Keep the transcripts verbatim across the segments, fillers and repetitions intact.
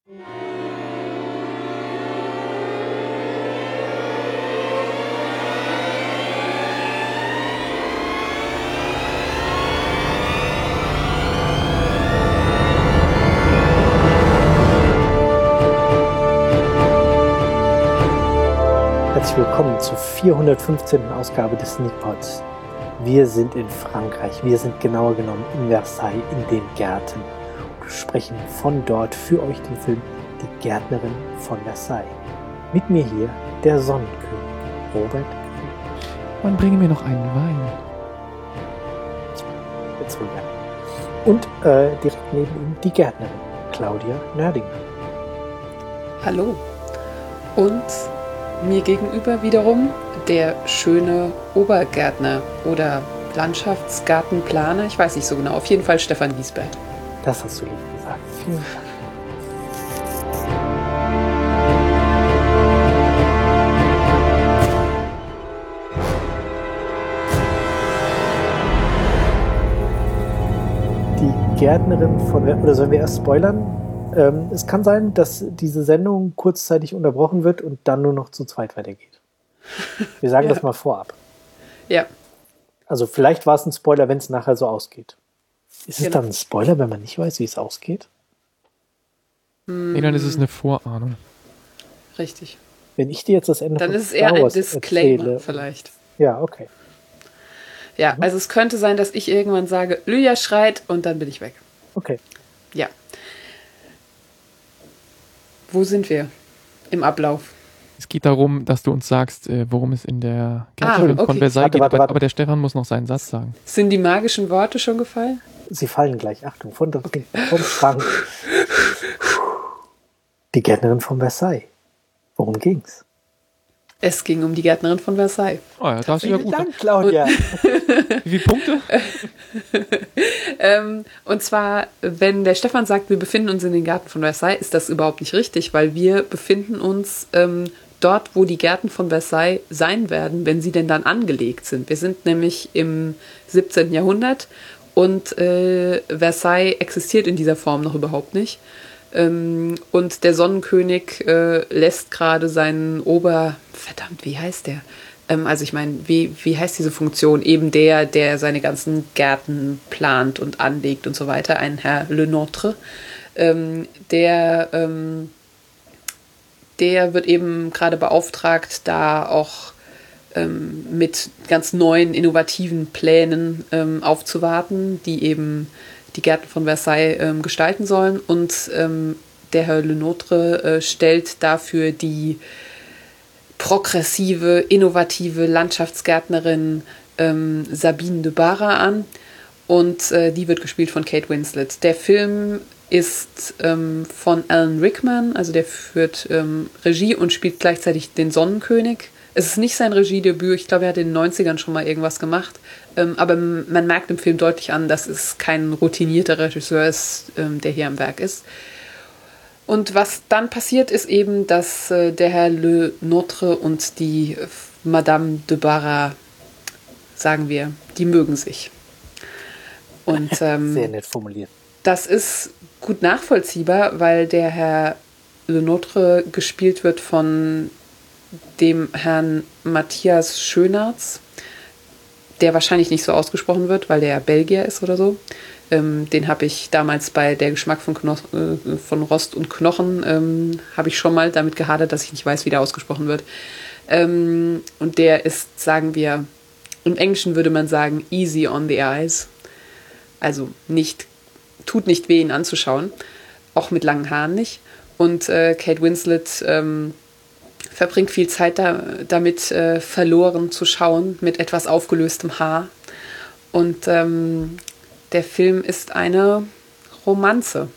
Herzlich willkommen zur vierhundertfünfzehnten Ausgabe des Sneakpods. Wir sind in Frankreich, wir sind genauer genommen in Versailles, in den Gärten und sprechen von dort für euch den Film Die Gärtnerin von Versailles. Mit mir hier der Sonnenkönig, Robert König. Man bringe mir noch einen Wein. Jetzt wohl gerne. Und äh, direkt neben ihm die Gärtnerin, Claudia Nördinger. Hallo. Und mir gegenüber wiederum der schöne Obergärtner oder Landschaftsgartenplaner, ich weiß nicht so genau, auf jeden Fall Stefan Giesbert. Das hast du lieb gesagt. Vielen Dank. Die Gärtnerin von, oder sollen wir erst spoilern? Ähm, es kann sein, dass diese Sendung kurzzeitig unterbrochen wird und dann nur noch zu zweit weitergeht. Wir sagen ja. Das mal vorab. Ja. Also vielleicht war es ein Spoiler, wenn es nachher so ausgeht. Ist genau. Es dann ein Spoiler, wenn man nicht weiß, wie es ausgeht? Nee, dann ist es eine Vorahnung. Richtig. Wenn ich dir jetzt das Ende dann von ist es eher ein Disclaimer erzähle, vielleicht. Ja, okay. Ja, mhm. Also es könnte sein, dass ich irgendwann sage, Lydia schreit und dann bin ich weg. Okay. Ja. Wo sind wir im Ablauf? Es geht darum, dass du uns sagst, worum es in der Gärtnerin ah, okay. von Versailles warte, geht, warte, warte. aber der Stefan muss noch seinen Satz sagen. Sind die magischen Worte schon gefallen? Sie fallen gleich. Achtung, von der okay. vom Schrank. Die Gärtnerin von Versailles. Worum ging's? Es ging um die Gärtnerin von Versailles. Oh ja, da ist ja gut. Dank, Claudia. Wie viele Punkte? ähm, und zwar, wenn der Stefan sagt, wir befinden uns in den Gärten von Versailles, ist das überhaupt nicht richtig, weil wir befinden uns ähm, dort, wo die Gärten von Versailles sein werden, wenn sie denn dann angelegt sind. Wir sind nämlich im siebzehnten Jahrhundert und äh, Versailles existiert in dieser Form noch überhaupt nicht. Ähm, und der Sonnenkönig äh, lässt gerade seinen Ober... Verdammt, wie heißt der? Ähm, also ich meine, wie, wie heißt diese Funktion? Eben der, der seine ganzen Gärten plant und anlegt und so weiter. Ein Herr Le Notre. Ähm, der, ähm, der wird eben gerade beauftragt, da auch ähm, mit ganz neuen, innovativen Plänen ähm, aufzuwarten, die eben die Gärten von Versailles ähm, gestalten sollen. Und ähm, der Herr Le Notre äh, stellt dafür die progressive, innovative Landschaftsgärtnerin ähm, Sabine de Bara an. Und äh, die wird gespielt von Kate Winslet. Der Film ist ähm, von Alan Rickman, also der führt ähm, Regie und spielt gleichzeitig den Sonnenkönig. Es ist nicht sein Regiedebüt, ich glaube, er hat in den neunzigern schon mal irgendwas gemacht. Ähm, aber man merkt im Film deutlich an, dass es kein routinierter Regisseur ist, ähm, der hier am Werk ist. Und was dann passiert, ist eben, dass äh, der Herr Le Notre und die äh, Madame de Bara, sagen wir, die mögen sich. Und ähm, sehr nett formuliert. Das ist gut nachvollziehbar, weil der Herr Le Notre gespielt wird von dem Herrn Matthias Schönartz, der wahrscheinlich nicht so ausgesprochen wird, weil der Belgier ist oder so. Ähm, den habe ich damals bei Der Geschmack von, Kno- äh, von Rost und Knochen, ähm, habe ich schon mal damit gehadert, dass ich nicht weiß, wie der ausgesprochen wird. Ähm, und der ist, sagen wir, im Englischen würde man sagen, easy on the eyes. Also nicht, tut nicht weh, ihn anzuschauen. Auch mit langen Haaren nicht. Und äh, Kate Winslet ähm, verbringt viel Zeit da, damit, äh, verloren zu schauen, mit etwas aufgelöstem Haar. Und ähm, der Film ist eine Romanze.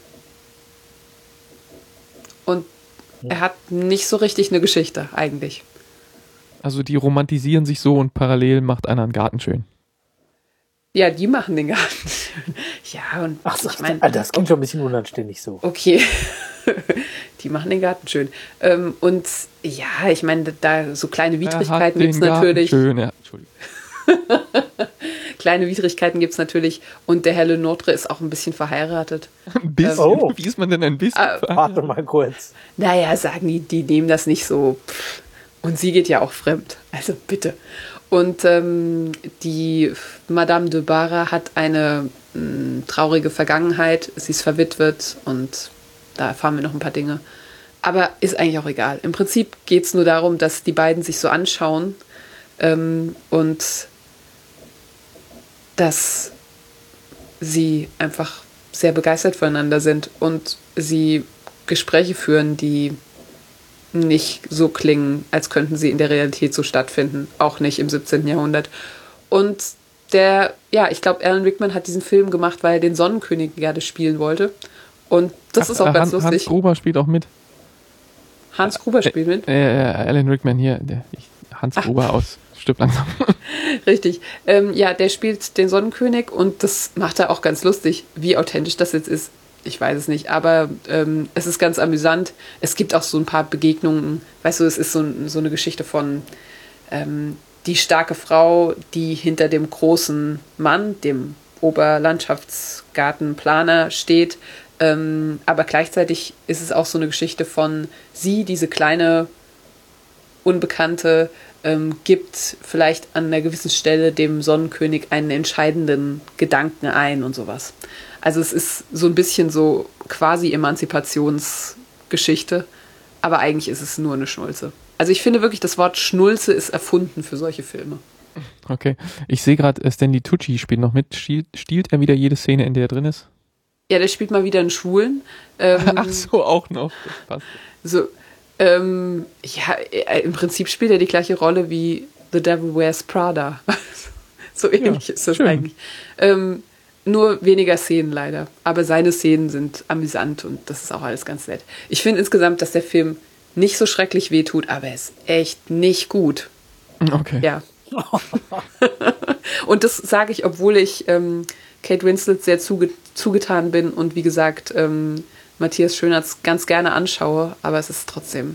Und er hat nicht so richtig eine Geschichte, eigentlich. Also die romantisieren sich so und parallel macht einer einen Garten schön. Ja, die machen den Garten schön. Ja, und Ach so, ich mein, das klingt schon ein bisschen unanständig so. Okay. Die machen den Garten schön. Ähm, und ja, ich meine, da so kleine Widrigkeiten gibt es natürlich. Schön, ja. Entschuldigung. kleine Widrigkeiten gibt es natürlich. Und der Herr Le Nôtre ist auch ein bisschen verheiratet. Ein bisschen? Oh. Wie ist man denn ein bisschen? Ah, Warte mal kurz. Naja, sagen die, die nehmen das nicht so. Pff. Und sie geht ja auch fremd. Also bitte. Und ähm, die Madame de Barra hat eine mh, traurige Vergangenheit. Sie ist verwitwet und da erfahren wir noch ein paar Dinge. Aber ist eigentlich auch egal. Im Prinzip geht es nur darum, dass die beiden sich so anschauen ähm, und dass sie einfach sehr begeistert voneinander sind und sie Gespräche führen, die nicht so klingen, als könnten sie in der Realität so stattfinden. Auch nicht im siebzehnten Jahrhundert. Und der, ja, ich glaube, Alan Rickman hat diesen Film gemacht, weil er den Sonnenkönig gerne spielen wollte. Und das Ach, ist auch äh, ganz Hans, lustig. Hans Gruber spielt auch mit. Hans Gruber spielt mit. Äh, äh, Alan Rickman hier. Der, ich, Hans Gruber aus Stirb langsam. Richtig. Ähm, ja, der spielt den Sonnenkönig und das macht er auch ganz lustig. Wie authentisch das jetzt ist, ich weiß es nicht. Aber ähm, es ist ganz amüsant. Es gibt auch so ein paar Begegnungen. Weißt du, es ist so, so eine Geschichte von ähm, die starke Frau, die hinter dem großen Mann, dem Oberlandschaftsgartenplaner steht. Ähm, aber gleichzeitig ist es auch so eine Geschichte von sie, diese kleine Unbekannte, ähm, gibt vielleicht an einer gewissen Stelle dem Sonnenkönig einen entscheidenden Gedanken ein und sowas. Also es ist so ein bisschen so quasi Emanzipationsgeschichte, aber eigentlich ist es nur eine Schnulze. Also ich finde wirklich, das Wort Schnulze ist erfunden für solche Filme. Okay. Ich sehe gerade, Stanley Tucci spielt noch mit. Stiehlt, stiehlt er wieder jede Szene, in der er drin ist? Ja, der spielt mal wieder einen Schwulen. Ähm, Ach so, auch noch. Das passt. So, ähm, ja, im Prinzip spielt er die gleiche Rolle wie The Devil Wears Prada. So ähnlich ja, ist das schön. Eigentlich. Ähm, nur weniger Szenen leider. Aber seine Szenen sind amüsant und das ist auch alles ganz nett. Ich finde insgesamt, dass der Film nicht so schrecklich wehtut, aber er ist echt nicht gut. Okay. Ja. Und das sage ich, obwohl ich ähm, Kate Winslet sehr zuge- zugetan bin und wie gesagt, ähm, Matthias Schönertz ganz gerne anschaue, aber es ist trotzdem.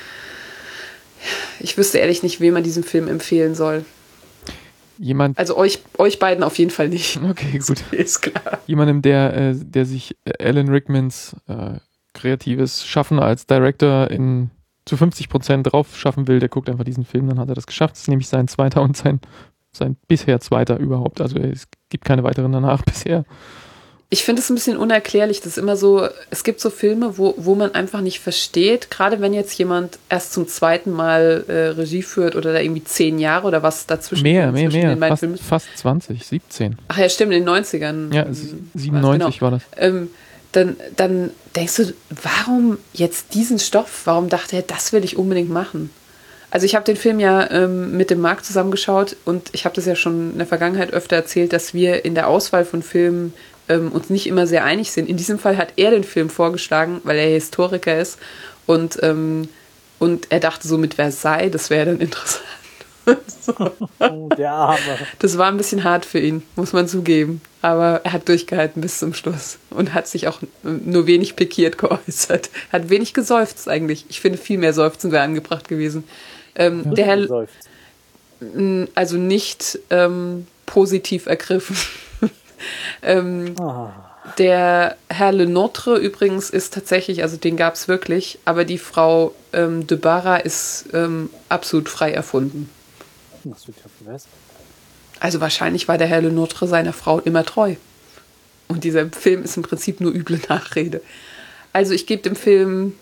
Ich wüsste ehrlich nicht, wem man diesen Film empfehlen soll. Jemand. Also euch, euch beiden auf jeden Fall nicht. Okay, gut. Ist klar. Jemandem, der, äh, der sich Alan Rickmans äh, kreatives Schaffen als Director in zu fünfzig Prozent drauf schaffen will, der guckt einfach diesen Film, dann hat er das geschafft. Das ist nämlich sein zweiter und sein, sein bisher zweiter überhaupt. Also es gibt keine weiteren danach bisher. Ich finde es ein bisschen unerklärlich. Das ist immer so, es gibt so Filme, wo, wo man einfach nicht versteht, gerade wenn jetzt jemand erst zum zweiten Mal äh, Regie führt oder da irgendwie zehn Jahre oder was dazwischen. Mehr, mehr, mehr. Fast, Filmen. fast zwanzig, siebzehn. Ach ja, stimmt, in den neunzigern. Ja, siebenundneunzig war das. Ähm, dann, dann denkst du, warum jetzt diesen Stoff? Warum dachte er, das will ich unbedingt machen? Also ich habe den Film ja ähm, mit dem Marc zusammengeschaut und ich habe das ja schon in der Vergangenheit öfter erzählt, dass wir in der Auswahl von Filmen ähm, uns nicht immer sehr einig sind. In diesem Fall hat er den Film vorgeschlagen, weil er Historiker ist und, ähm, und er dachte so mit Versailles, das wäre dann interessant. So. Oh, der Arme. Das war ein bisschen hart für ihn, muss man zugeben. Aber er hat durchgehalten bis zum Schluss und hat sich auch nur wenig pikiert geäußert. Hat wenig geseufzt eigentlich. Ich finde, viel mehr Seufzen wäre angebracht gewesen. Ähm, ja. Der Herr, Seufzt. also nicht ähm, positiv ergriffen. ähm, oh. Der Herr Le Nôtre übrigens ist tatsächlich, also den gab es wirklich, aber die Frau ähm, de Barra ist ähm, absolut frei erfunden. Was wird ja was? Also wahrscheinlich war der Herr Le Nôtre seiner Frau immer treu. Und dieser Film ist im Prinzip nur üble Nachrede. Also ich gebe dem Film...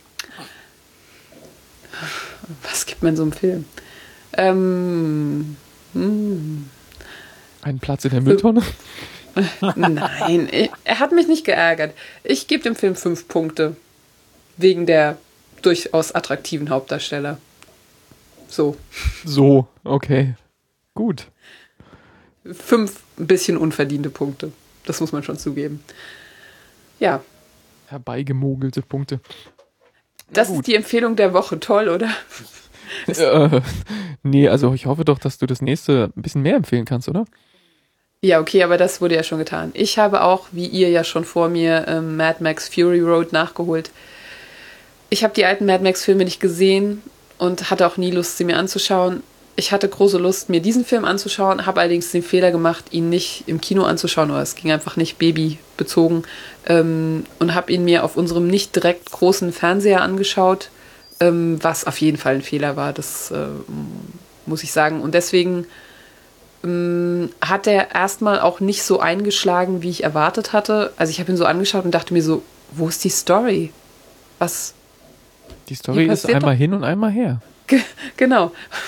Was gibt man so einem Film? Ähm... Hm. Einen Platz in der Mülltonne? Nein, er hat mich nicht geärgert. Ich gebe dem Film fünf Punkte. Wegen der durchaus attraktiven Hauptdarsteller. So. So, okay. Gut. Fünf ein bisschen unverdiente Punkte. Das muss man schon zugeben. Ja. Herbeigemogelte Punkte. Das ist die Empfehlung der Woche. Toll, oder? äh, nee, also ich hoffe doch, dass du das nächste ein bisschen mehr empfehlen kannst, oder? Ja, okay, aber das wurde ja schon getan. Ich habe auch, wie ihr ja schon vor mir, ähm, Mad Max Fury Road nachgeholt. Ich habe die alten Mad Max-Filme nicht gesehen und hatte auch nie Lust, sie mir anzuschauen. ich hatte große Lust, mir diesen Film anzuschauen, habe allerdings den Fehler gemacht, ihn nicht im Kino anzuschauen, oder es ging einfach nicht babybezogen, ähm, und habe ihn mir auf unserem nicht direkt großen Fernseher angeschaut, ähm, was auf jeden Fall ein Fehler war, das äh, muss ich sagen. Und deswegen ähm, hat er erstmal auch nicht so eingeschlagen, wie ich erwartet hatte. Also ich habe ihn so angeschaut und dachte mir so, wo ist die Story? Was? Die Story ist einmal hin und einmal her. Genau.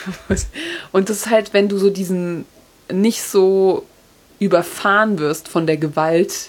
Und das ist halt, wenn du so diesen nicht so überfahren wirst von der Gewalt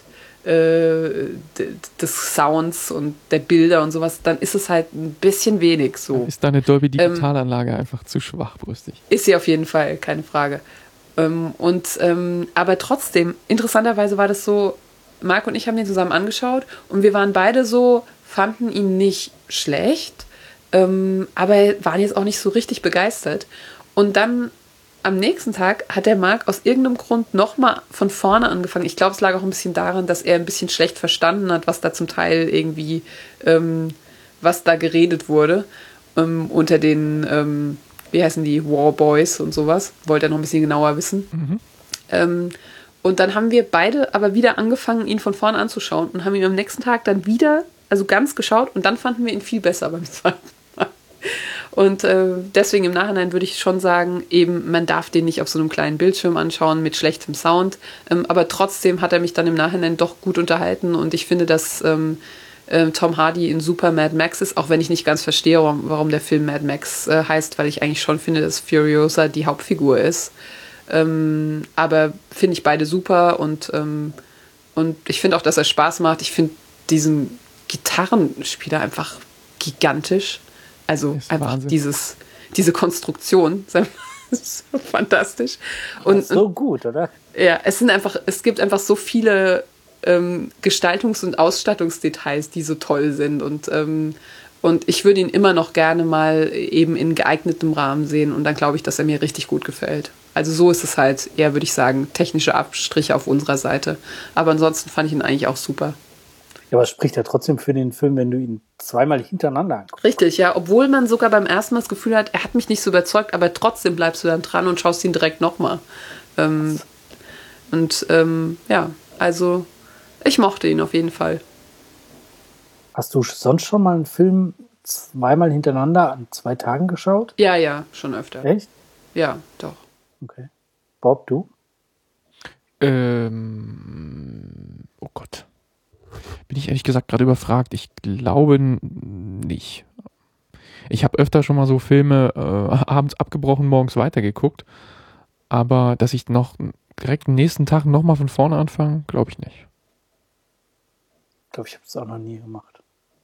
äh, des Sounds und der Bilder und sowas, dann ist es halt ein bisschen wenig so. Dann ist deine Dolby Digitalanlage ähm, einfach zu schwachbrüstig. Ist sie auf jeden Fall, keine Frage. Ähm, und ähm, aber trotzdem, interessanterweise war das so, Marc und ich haben den zusammen angeschaut und wir waren beide so, fanden ihn nicht schlecht, Ähm, aber waren jetzt auch nicht so richtig begeistert. Und dann am nächsten Tag hat der Marc aus irgendeinem Grund nochmal von vorne angefangen. Ich glaube, es lag auch ein bisschen daran, dass er ein bisschen schlecht verstanden hat, was da zum Teil irgendwie, ähm, was da geredet wurde ähm, unter den, ähm, wie heißen die, War Boys und sowas. Wollte er noch ein bisschen genauer wissen. Mhm. Ähm, und dann haben wir beide aber wieder angefangen, ihn von vorne anzuschauen und haben ihn am nächsten Tag dann wieder, also ganz geschaut, und dann fanden wir ihn viel besser beim zweiten Mal. Und äh, deswegen im Nachhinein würde ich schon sagen, eben, man darf den nicht auf so einem kleinen Bildschirm anschauen mit schlechtem Sound, ähm, aber trotzdem hat er mich dann im Nachhinein doch gut unterhalten und ich finde, dass ähm, äh, Tom Hardy in Super Mad Max ist, auch wenn ich nicht ganz verstehe, warum, warum der Film Mad Max äh, heißt, weil ich eigentlich schon finde, dass Furiosa die Hauptfigur ist. Ähm, aber finde ich beide super und, ähm, und ich finde auch, dass er Spaß macht. Ich finde diesen Gitarrenspieler einfach gigantisch. Also einfach Wahnsinn. dieses, diese Konstruktion ist so fantastisch. Und, so gut, oder? Ja, es sind einfach, es gibt einfach so viele ähm, Gestaltungs- und Ausstattungsdetails, die so toll sind. Und, ähm, und ich würde ihn immer noch gerne mal eben in geeignetem Rahmen sehen. Und dann glaube ich, dass er mir richtig gut gefällt. Also so ist es halt eher, würde ich sagen, technische Abstriche auf unserer Seite. Aber ansonsten fand ich ihn eigentlich auch super. Ja, aber es spricht ja trotzdem für den Film, wenn du ihn zweimal hintereinander anguckst. Richtig, ja. Obwohl man sogar beim ersten Mal das Gefühl hat, er hat mich nicht so überzeugt, aber trotzdem bleibst du dann dran und schaust ihn direkt nochmal. Ähm, und ähm, ja, also ich mochte ihn auf jeden Fall. Hast du sonst schon mal einen Film zweimal hintereinander an zwei Tagen geschaut? Ja, ja, schon öfter. Echt? Ja, doch. Okay. Bob, du? Ähm, oh Gott. Bin ich ehrlich gesagt gerade überfragt. Ich glaube nicht. Ich habe öfter schon mal so Filme äh, abends abgebrochen, morgens weitergeguckt. Aber dass ich noch direkt am nächsten Tag nochmal von vorne anfange, glaube ich nicht. Ich glaube, ich habe es auch noch nie gemacht.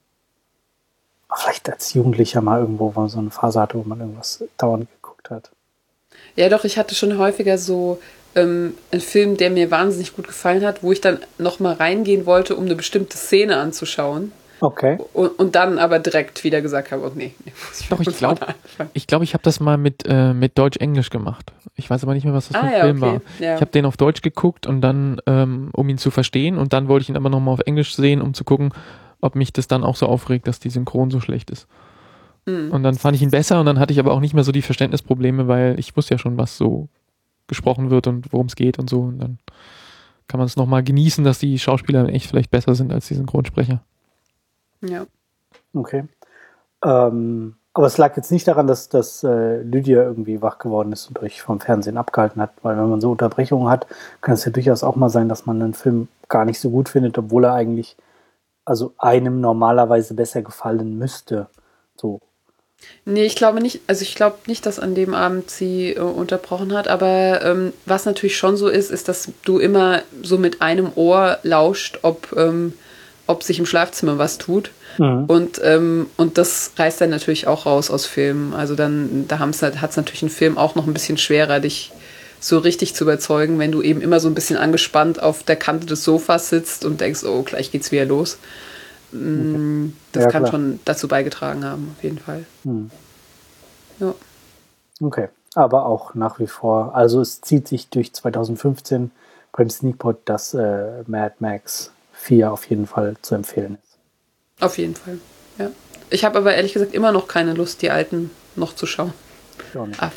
Aber vielleicht als Jugendlicher mal irgendwo, wo man so eine Phase hatte, wo man irgendwas dauernd geguckt hat. Ja, doch, ich hatte schon häufiger so ähm, einen Film, der mir wahnsinnig gut gefallen hat, wo ich dann nochmal reingehen wollte, um eine bestimmte Szene anzuschauen. Okay. Und, und dann aber direkt wieder gesagt habe, oh nee, nee muss ich Doch, ich glaube, ich, glaub, ich habe das mal mit, äh, mit Deutsch-Englisch gemacht. Ich weiß aber nicht mehr, was das für ein ah, ja, Film okay. war. Ja. Ich habe den auf Deutsch geguckt und dann, ähm, um ihn zu verstehen, und dann wollte ich ihn aber nochmal auf Englisch sehen, um zu gucken, ob mich das dann auch so aufregt, dass die Synchron so schlecht ist. Mhm. Und dann fand ich ihn besser und dann hatte ich aber auch nicht mehr so die Verständnisprobleme, weil ich wusste ja schon, was so gesprochen wird und worum es geht und so. Und dann kann man es nochmal genießen, dass die Schauspieler echt vielleicht besser sind als die Synchronsprecher. Ja. Okay. Ähm, aber es lag jetzt nicht daran, dass, dass äh, Lydia irgendwie wach geworden ist und euch vom Fernsehen abgehalten hat, weil wenn man so Unterbrechungen hat, kann es ja durchaus auch mal sein, dass man einen Film gar nicht so gut findet, obwohl er eigentlich also einem normalerweise besser gefallen müsste. So. Nee, ich glaube nicht, also ich glaube nicht, dass an dem Abend sie äh, unterbrochen hat, aber ähm, was natürlich schon so ist, ist, dass du immer so mit einem Ohr lauscht, ob, ähm, ob sich im Schlafzimmer was tut. Mhm. Und, ähm, und das reißt dann natürlich auch raus aus Filmen. Also dann, da hat es natürlich ein Film auch noch ein bisschen schwerer, dich so richtig zu überzeugen, wenn du eben immer so ein bisschen angespannt auf der Kante des Sofas sitzt und denkst, oh, gleich geht's wieder los. Okay. Das ja, kann klar. schon dazu beigetragen haben, auf jeden Fall. Hm. Ja. Okay, aber auch nach wie vor, also es zieht sich durch zwanzig fünfzehn beim Sneakpot, dass äh, Mad Max vier auf jeden Fall zu empfehlen ist. Auf jeden Fall, ja. Ich habe aber ehrlich gesagt immer noch keine Lust, die alten noch zu schauen. Ich auch nicht. Ah,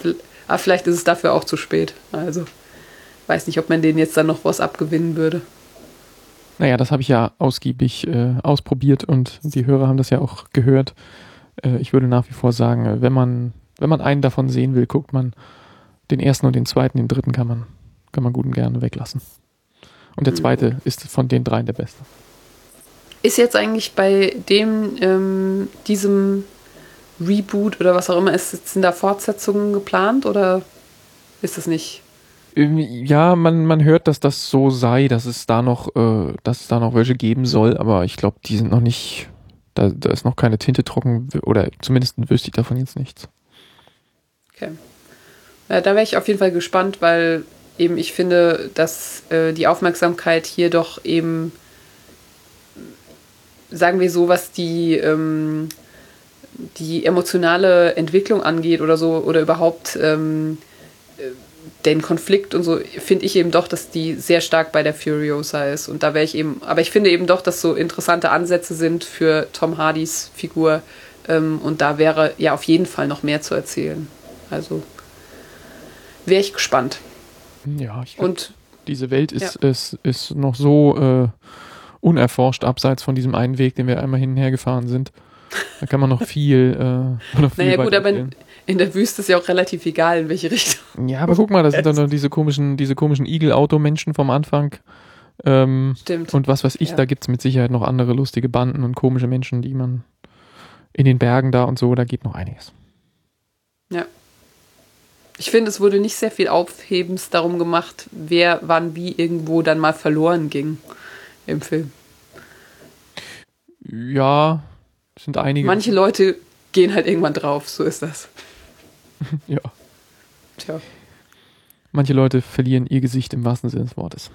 Aber vielleicht ist es dafür auch zu spät. Also, weiß nicht, ob man denen jetzt dann noch was abgewinnen würde. Naja, das habe ich ja ausgiebig äh, ausprobiert und die Hörer haben das ja auch gehört. Äh, ich würde nach wie vor sagen, wenn man, wenn man einen davon sehen will, guckt man den ersten und den zweiten, den dritten kann man, kann man gut und gerne weglassen. Und der zweite mhm. ist von den dreien der beste. Ist jetzt eigentlich bei dem, ähm, diesem Reboot oder was auch immer ist, sind da Fortsetzungen geplant oder ist das nicht? Ja, man, man hört, dass das so sei, dass es da noch, äh, dass es da noch welche geben soll, aber ich glaube, die sind noch nicht, da, da ist noch keine Tinte trocken oder zumindest wüsste ich davon jetzt nichts. Okay. Ja, da wäre ich auf jeden Fall gespannt, weil eben ich finde, dass äh, die Aufmerksamkeit hier doch eben, sagen wir so, was die, ähm, die emotionale Entwicklung angeht oder so, oder überhaupt ähm, den Konflikt und so, finde ich eben doch, dass die sehr stark bei der Furiosa ist. Und da wäre ich eben, aber ich finde eben doch, dass so interessante Ansätze sind für Tom Hardys Figur. Ähm, und da wäre ja auf jeden Fall noch mehr zu erzählen. Also wäre ich gespannt. Ja, ich finde, diese Welt ist, ja. ist, ist noch so äh, unerforscht, abseits von diesem einen Weg, den wir einmal hin und her gefahren sind. Da kann man noch viel, äh, noch viel naja gut, aber in, in der Wüste ist ja auch relativ egal, in welche Richtung. Ja, aber guck mal, da sind dann noch diese komischen, diese komischen Igel-Auto-Menschen vom Anfang. Ähm, Stimmt. Und was weiß ich, ja. Da gibt es mit Sicherheit noch andere lustige Banden und komische Menschen, die man in den Bergen da und so, da geht noch einiges. Ja. Ich finde, es wurde nicht sehr viel Aufhebens darum gemacht, wer wann wie irgendwo dann mal verloren ging im Film. Ja, sind einige. Manche Leute gehen halt irgendwann drauf, so ist das. Ja. Tja. Manche Leute verlieren ihr Gesicht im wahrsten Sinne des Wortes.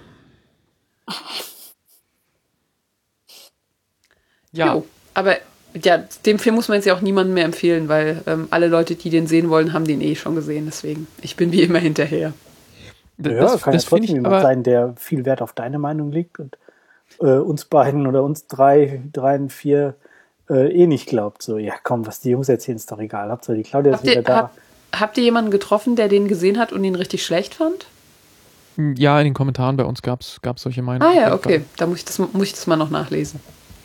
Ja. Jo, aber ja, dem Film muss man jetzt ja auch niemandem mehr empfehlen, weil ähm, alle Leute, die den sehen wollen, haben den eh schon gesehen. Deswegen, ich bin wie immer hinterher. Ja, das kann das ja trotzdem jemand sein, der viel Wert auf deine Meinung legt und äh, uns beiden oder uns drei, drei und vier äh, eh nicht glaubt. So, ja komm, was die Jungs erzählen, ist doch egal. Hauptsache die Claudia ist wieder da. Hab, habt ihr jemanden getroffen, der den gesehen hat und ihn richtig schlecht fand? Ja, in den Kommentaren bei uns gab es solche Meinungen. Ah ja, okay. Da muss ich das, muss ich das mal noch nachlesen.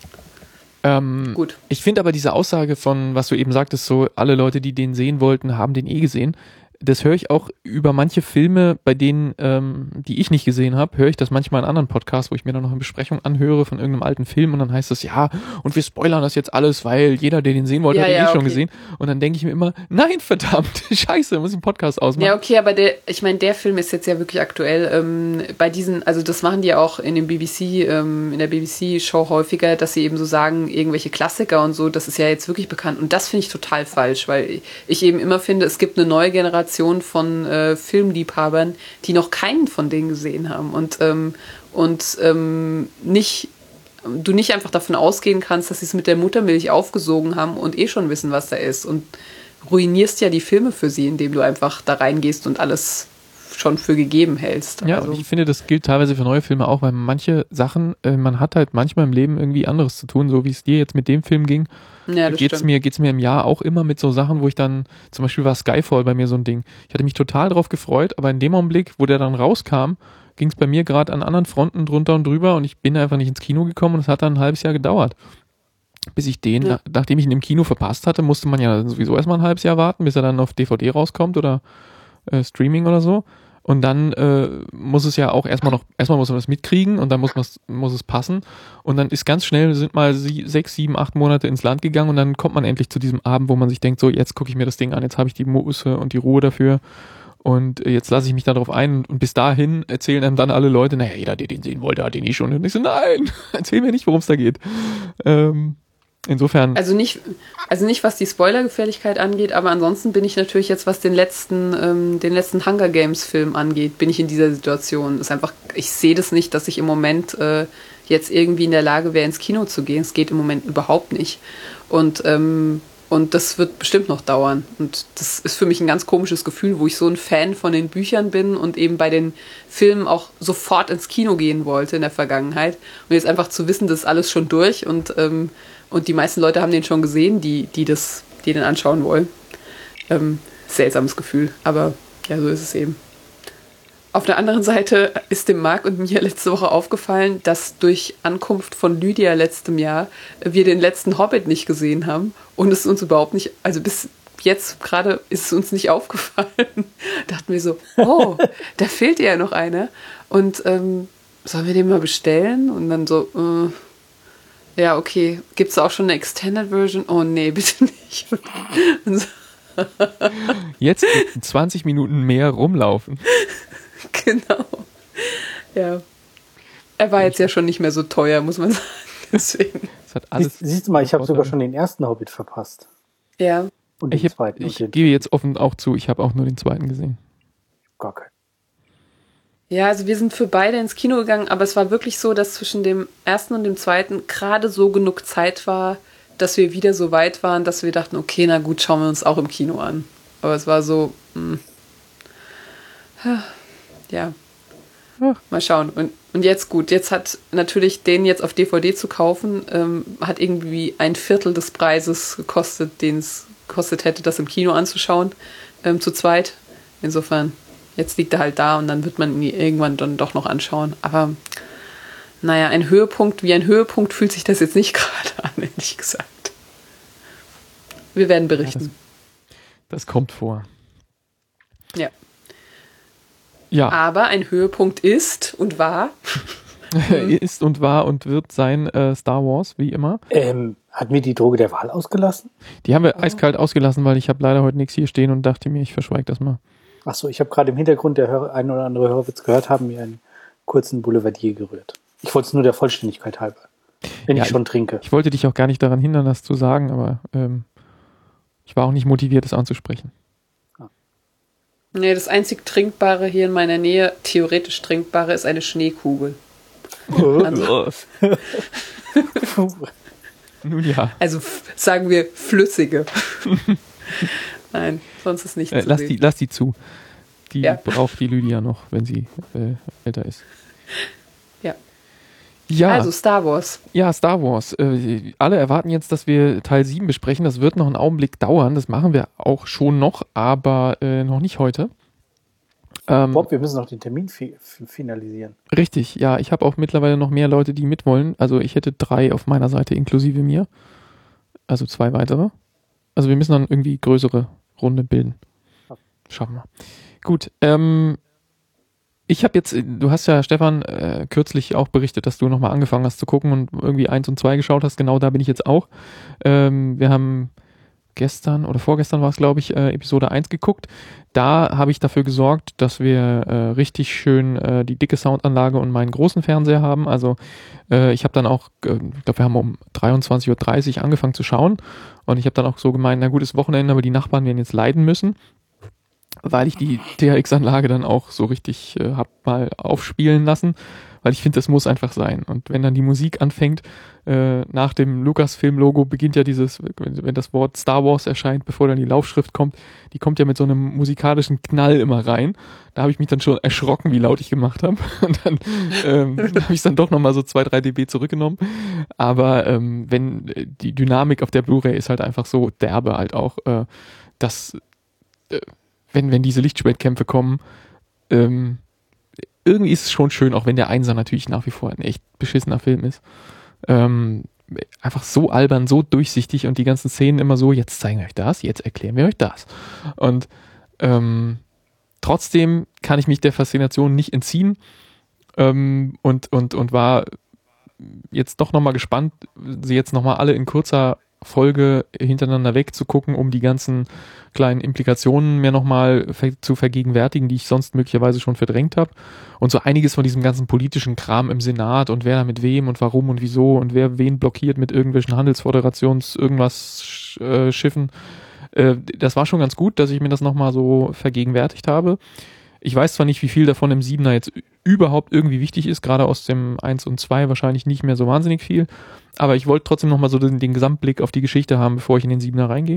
Ähm, Gut. Ich finde aber diese Aussage von, was du eben sagtest, so alle Leute, die den sehen wollten, haben den eh gesehen. Das höre ich auch über manche Filme, bei denen, ähm, die ich nicht gesehen habe, höre ich das manchmal in anderen Podcasts, wo ich mir dann noch eine Besprechung anhöre von irgendeinem alten Film und dann heißt es, ja, und wir spoilern das jetzt alles, weil jeder, der den sehen wollte, ja, hat den ja, eh schon okay. gesehen. Und dann denke ich mir immer, nein, verdammt, scheiße, muss ich einen Podcast ausmachen. Ja, okay, aber der, ich meine, der Film ist jetzt ja wirklich aktuell. Ähm, bei diesen, also das machen die ja auch in dem B B C, ähm, in der B B C-Show häufiger, dass sie eben so sagen, irgendwelche Klassiker und so, das ist ja jetzt wirklich bekannt. Und das finde ich total falsch, weil ich eben immer finde, es gibt eine neue Generation von äh, Filmliebhabern, die noch keinen von denen gesehen haben und, ähm, und ähm, nicht, du nicht einfach davon ausgehen kannst, dass sie es mit der Muttermilch aufgesogen haben und eh schon wissen, was da ist und ruinierst ja die Filme für sie, indem du einfach da reingehst und alles schon für gegeben hältst. Ja, also. Und ich finde, das gilt teilweise für neue Filme auch, weil manche Sachen, äh, man hat halt manchmal im Leben irgendwie anderes zu tun, so wie es dir jetzt mit dem Film ging. Ja, das geht's stimmt. mir, geht's mir im Jahr auch immer mit so Sachen, wo ich dann, zum Beispiel war Skyfall bei mir so ein Ding. Ich hatte mich total drauf gefreut, aber in dem Augenblick, wo der dann rauskam, ging es bei mir gerade an anderen Fronten drunter und drüber und ich bin einfach nicht ins Kino gekommen und es hat dann ein halbes Jahr gedauert. Bis ich den, Ja. nach, nachdem ich ihn im Kino verpasst hatte, musste man ja sowieso erstmal ein halbes Jahr warten, bis er dann auf D V D rauskommt oder äh, Streaming oder so. Und dann äh, muss es ja auch erstmal noch, erstmal muss man das mitkriegen und dann muss man muss es passen. Und dann ist ganz schnell, sind mal sie, sechs, sieben, acht Monate ins Land gegangen und dann kommt man endlich zu diesem Abend, wo man sich denkt, so jetzt gucke ich mir das Ding an, jetzt habe ich die Muße und die Ruhe dafür. Und jetzt lasse ich mich darauf ein und bis dahin erzählen einem dann alle Leute, naja, jeder, der den sehen wollte, hat den eh schon. Und ich so, nein, erzähl mir nicht, worum es da geht. Ähm, insofern. Also nicht, also nicht, was die Spoilergefährlichkeit angeht, aber ansonsten bin ich natürlich jetzt, was den letzten, ähm, den letzten Hunger Games Film angeht, bin ich in dieser Situation. Ist einfach, ich sehe das nicht, dass ich im Moment äh, jetzt irgendwie in der Lage wäre, ins Kino zu gehen. Es geht im Moment überhaupt nicht. Und ähm, Und das wird bestimmt noch dauern. Und das ist für mich ein ganz komisches Gefühl, wo ich so ein Fan von den Büchern bin und eben bei den Filmen auch sofort ins Kino gehen wollte in der Vergangenheit. Und jetzt einfach zu wissen, das ist alles schon durch und, ähm, und die meisten Leute haben den schon gesehen, die, die, das, die den anschauen wollen. Ähm, seltsames Gefühl. Aber Ja, so ist es eben. Auf der anderen Seite ist dem Marc und mir letzte Woche aufgefallen, dass durch Ankunft von Lydia letztem Jahr wir den letzten Hobbit nicht gesehen haben und es uns überhaupt nicht, also bis jetzt gerade ist es uns nicht aufgefallen. Dachten wir so, oh, da fehlt ja noch einer. Und ähm, sollen wir den mal bestellen? Und dann so, äh, ja, okay, gibt es auch schon eine Extended Version? Oh nee, bitte nicht. Und so. Jetzt zwanzig Minuten mehr rumlaufen. Genau. Ja. Er war jetzt ja schon nicht mehr so teuer, muss man sagen. Deswegen. Das hat alles Siehst, siehst du mal, ich habe sogar schon den ersten Hobbit verpasst. Ja. Und den ich hab, zweiten. ich und den gebe jetzt offen auch zu, ich habe auch nur den zweiten gesehen. Gar keinen. Ja, also wir sind für beide ins Kino gegangen, aber es war wirklich so, dass zwischen dem ersten und dem zweiten gerade so genug Zeit war, dass wir wieder so weit waren, dass wir dachten, okay, na gut, schauen wir uns auch im Kino an. Aber es war so, mh. ja, mal schauen. Und, und jetzt gut, jetzt hat natürlich den jetzt auf D V D zu kaufen, ähm, hat irgendwie ein Viertel des Preises gekostet, den es gekostet hätte, das im Kino anzuschauen, ähm, zu zweit. Insofern, jetzt liegt er halt da und dann wird man ihn irgendwann dann doch noch anschauen. Aber naja, ein Höhepunkt, wie ein Höhepunkt fühlt sich das jetzt nicht gerade an, ehrlich gesagt. Wir werden berichten. Ja, das, das kommt vor. Ja. Ja. Aber ein Höhepunkt ist und war. ist und war und wird sein äh, Star Wars, wie immer. Ähm, hatten wir die Droge der Wahl ausgelassen? Die haben wir eiskalt ausgelassen, weil ich habe leider heute nichts hier stehen und dachte mir, ich verschweige das mal. Achso, ich habe gerade im Hintergrund, der Hör, ein oder andere Hörwitz gehört haben, mir einen kurzen Boulevardier gerührt. Ich wollte es nur der Vollständigkeit halber, wenn Ja, ich schon trinke. Ich wollte dich auch gar nicht daran hindern, das zu sagen, aber ähm, ich war auch nicht motiviert, das anzusprechen. Nee, das einzig Trinkbare hier in meiner Nähe, theoretisch Trinkbare, ist eine Schneekugel. Also, Nun ja. also f- sagen wir flüssige. Nein, sonst ist nichts Äh, zu lass, sehen. die, lass die zu. Die Ja. braucht die Lydia noch, wenn sie äh, älter ist. Ja. Ja, Also Star Wars. ja, Star Wars. Äh, alle erwarten jetzt, dass wir Teil sieben besprechen. Das wird noch einen Augenblick dauern. Das machen wir auch schon noch, aber äh, noch nicht heute. Ähm, Bob, wir müssen noch den Termin fi- fi- finalisieren. Richtig, ja. Ich habe auch mittlerweile noch mehr Leute, die mitwollen. Also ich hätte drei auf meiner Seite inklusive mir. Also zwei weitere. Also wir müssen dann irgendwie größere Runde bilden. Schaffen wir. Gut, ähm, ich habe jetzt, du hast ja, Stefan, äh, kürzlich auch berichtet, dass du nochmal angefangen hast zu gucken und irgendwie eins und zwei geschaut hast. Genau da bin ich jetzt auch. Ähm, wir haben gestern oder vorgestern war es, glaube ich, äh, Episode eins geguckt. Da habe ich dafür gesorgt, dass wir äh, richtig schön äh, die dicke Soundanlage und meinen großen Fernseher haben. Also äh, ich habe dann auch, äh, ich glaube, wir haben um dreiundzwanzig Uhr dreißig angefangen zu schauen und ich habe dann auch so gemeint, na gut, ist Wochenende, aber die Nachbarn werden jetzt leiden müssen, weil ich die T H X-Anlage dann auch so richtig äh, hab mal aufspielen lassen, weil ich finde, das muss einfach sein. Und wenn dann die Musik anfängt, äh, nach dem Lucasfilm-Logo beginnt ja dieses, wenn, wenn das Wort Star Wars erscheint, bevor dann die Laufschrift kommt, die kommt ja mit so einem musikalischen Knall immer rein. Da habe ich mich dann schon erschrocken, wie laut ich gemacht habe. Und dann ähm, habe ich es dann doch nochmal so zwei, drei dB zurückgenommen. Aber ähm, wenn äh, die Dynamik auf der Blu-ray ist halt einfach so derbe halt auch, äh, dass äh, wenn, wenn diese Lichtschwertkämpfe kommen, ähm, irgendwie ist es schon schön, auch wenn der Einser natürlich nach wie vor ein echt beschissener Film ist. Ähm, einfach so albern, so durchsichtig und die ganzen Szenen immer so, jetzt zeigen wir euch das, jetzt erklären wir euch das. Und ähm, trotzdem kann ich mich der Faszination nicht entziehen ähm, und, und, und war jetzt doch nochmal gespannt, sie jetzt nochmal alle in kurzer Folge hintereinander wegzugucken, um die ganzen kleinen Implikationen mir nochmal ver- zu vergegenwärtigen, die ich sonst möglicherweise schon verdrängt habe. Und so einiges von diesem ganzen politischen Kram im Senat und wer da mit wem und warum und wieso und wer wen blockiert mit irgendwelchen Handelsföderations irgendwas äh, Schiffen. Äh, das war schon ganz gut, dass ich mir das nochmal so vergegenwärtigt habe. Ich weiß zwar nicht, wie viel davon im Siebener jetzt überhaupt irgendwie wichtig ist, gerade aus dem eins und zwei wahrscheinlich nicht mehr so wahnsinnig viel, aber ich wollte trotzdem nochmal so den, den Gesamtblick auf die Geschichte haben, bevor ich in den Siebener reingehe.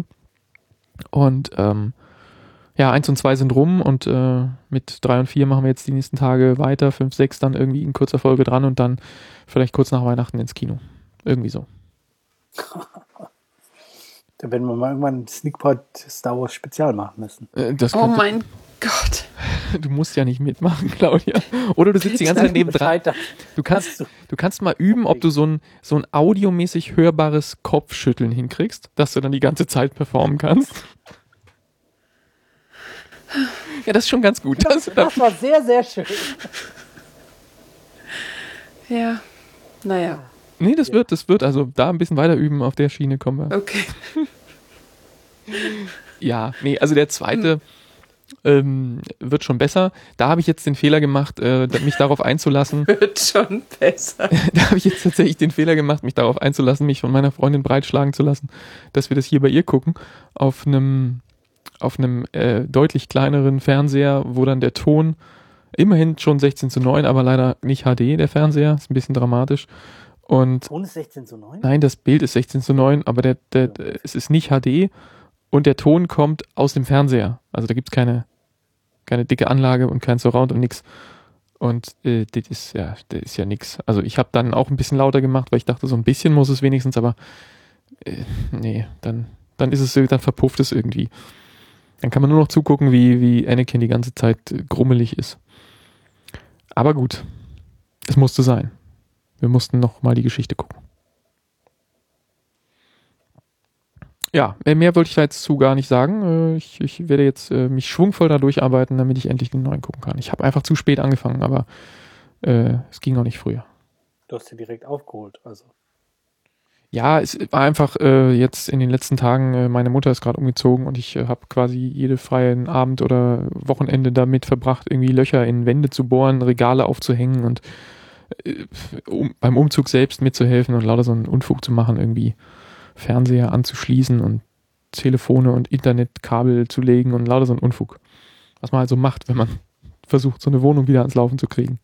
Und ähm, ja, eins und zwei sind rum und äh, mit drei und vier machen wir jetzt die nächsten Tage weiter, fünf, sechs dann irgendwie in kurzer Folge dran und dann vielleicht kurz nach Weihnachten ins Kino. Irgendwie so. Da werden wir mal irgendwann ein Sneakpot Star Wars Spezial machen müssen. Äh, das Oh könnte, mein Gott. Du musst ja nicht mitmachen, Claudia. Oder du sitzt die ganze Zeit nebendran. Du kannst, du kannst mal üben, ob du so ein, so ein audiomäßig hörbares Kopfschütteln hinkriegst, dass du dann die ganze Zeit performen kannst. Ja, das ist schon ganz gut. Das, das war sehr, sehr schön. Ja, naja. Nee, das wird, das wird. Also da ein bisschen weiter üben, auf der Schiene kommen wir. Okay. Ja, nee, also der zweite ähm, wird schon besser. Da habe ich jetzt den Fehler gemacht, äh, mich darauf einzulassen. Wird schon besser. Da habe ich jetzt tatsächlich den Fehler gemacht, mich darauf einzulassen, mich von meiner Freundin breitschlagen zu lassen, dass wir das hier bei ihr gucken, auf einem auf einem äh, deutlich kleineren Fernseher, wo dann der Ton immerhin schon sechzehn zu neun, aber leider nicht H D, der Fernseher, ist ein bisschen dramatisch. Und Ton ist sechzehn zu neun? nein, das Bild ist sechzehn zu neun, aber der, der, der, es ist nicht H D und der Ton kommt aus dem Fernseher. Also da gibt es keine, keine dicke Anlage und kein Surround und nix. Und äh, das ist ja, das ist ja nix. Also ich habe dann auch ein bisschen lauter gemacht, weil ich dachte, so ein bisschen muss es wenigstens, aber äh, nee, dann, dann ist es, dann verpufft es irgendwie. Dann kann man nur noch zugucken, wie, wie Anakin die ganze Zeit äh, grummelig ist. Aber gut, es musste sein. Wir mussten noch mal die Geschichte gucken. Ja, mehr wollte ich da jetzt zu gar nicht sagen. Ich, ich werde jetzt äh, mich schwungvoll da durcharbeiten, damit ich endlich den neuen gucken kann. Ich habe einfach zu spät angefangen, aber äh, es ging noch nicht früher. Du hast ja direkt aufgeholt, also. Ja, es war einfach äh, jetzt in den letzten Tagen, äh, meine Mutter ist gerade umgezogen und ich äh, habe quasi jede freien Abend oder Wochenende damit verbracht, irgendwie Löcher in Wände zu bohren, Regale aufzuhängen und äh, um, beim Umzug selbst mitzuhelfen und lauter so einen Unfug zu machen, irgendwie Fernseher anzuschließen und Telefone und Internetkabel zu legen und lauter so einen Unfug. Was man halt so macht, wenn man versucht, so eine Wohnung wieder ans Laufen zu kriegen.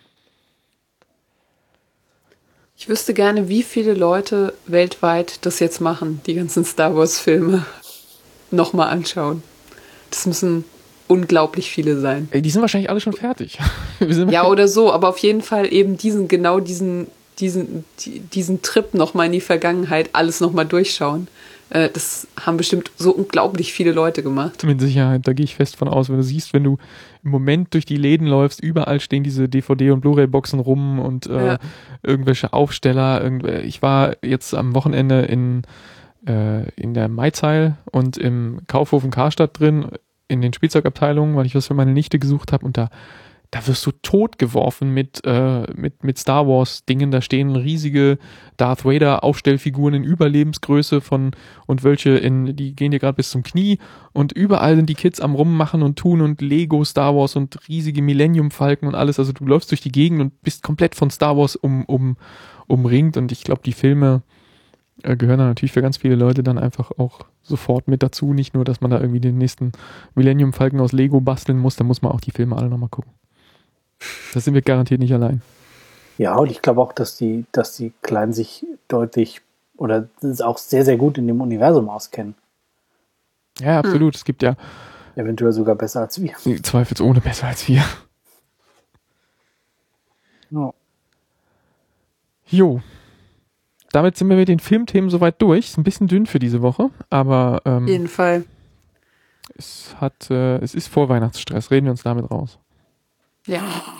Ich wüsste gerne, wie viele Leute weltweit das jetzt machen, die ganzen Star Wars-Filme nochmal anschauen. Das müssen unglaublich viele sein. Ey, die sind wahrscheinlich alle schon fertig. Wir sind Ja, oder so, aber auf jeden Fall eben diesen, genau diesen, diesen, diesen Trip nochmal in die Vergangenheit, alles nochmal durchschauen. Das haben bestimmt so unglaublich viele Leute gemacht. Mit Sicherheit, da gehe ich fest von aus. Wenn du siehst, wenn du im Moment durch die Läden läufst, überall stehen diese D V D- und Blu-ray-Boxen rum und äh, Ja. irgendwelche Aufsteller. Irgendw- ich war jetzt am Wochenende in, äh, in der Maizeil und im Kaufhof in Karstadt drin, in den Spielzeugabteilungen, weil ich was für meine Nichte gesucht habe und da Da wirst du totgeworfen mit, äh, mit, mit Star Wars Dingen. Da stehen riesige Darth Vader Aufstellfiguren in Überlebensgröße von, und welche in, die gehen dir gerade bis zum Knie und überall sind die Kids am Rummachen und tun und Lego Star Wars und riesige Millennium Falken und alles. Also du läufst durch die Gegend und bist komplett von Star Wars um, um, umringt und ich glaube, die Filme äh, gehören da natürlich für ganz viele Leute dann einfach auch sofort mit dazu. Nicht nur, dass man da irgendwie den nächsten Millennium Falken aus Lego basteln muss, da muss man auch die Filme alle nochmal gucken. Da sind wir garantiert nicht allein. Ja, und ich glaube auch, dass die, dass die Kleinen sich deutlich oder auch sehr, sehr gut in dem Universum auskennen. Ja, absolut. Hm. Es gibt ja eventuell sogar besser als wir. Zweifelsohne besser als wir. Ja. Jo. Damit sind wir mit den Filmthemen soweit durch. Ist ein bisschen dünn für diese Woche, aber ähm, Auf jeden Fall. Es hat, äh, es ist Vorweihnachtsstress. Reden wir uns damit raus. Ja.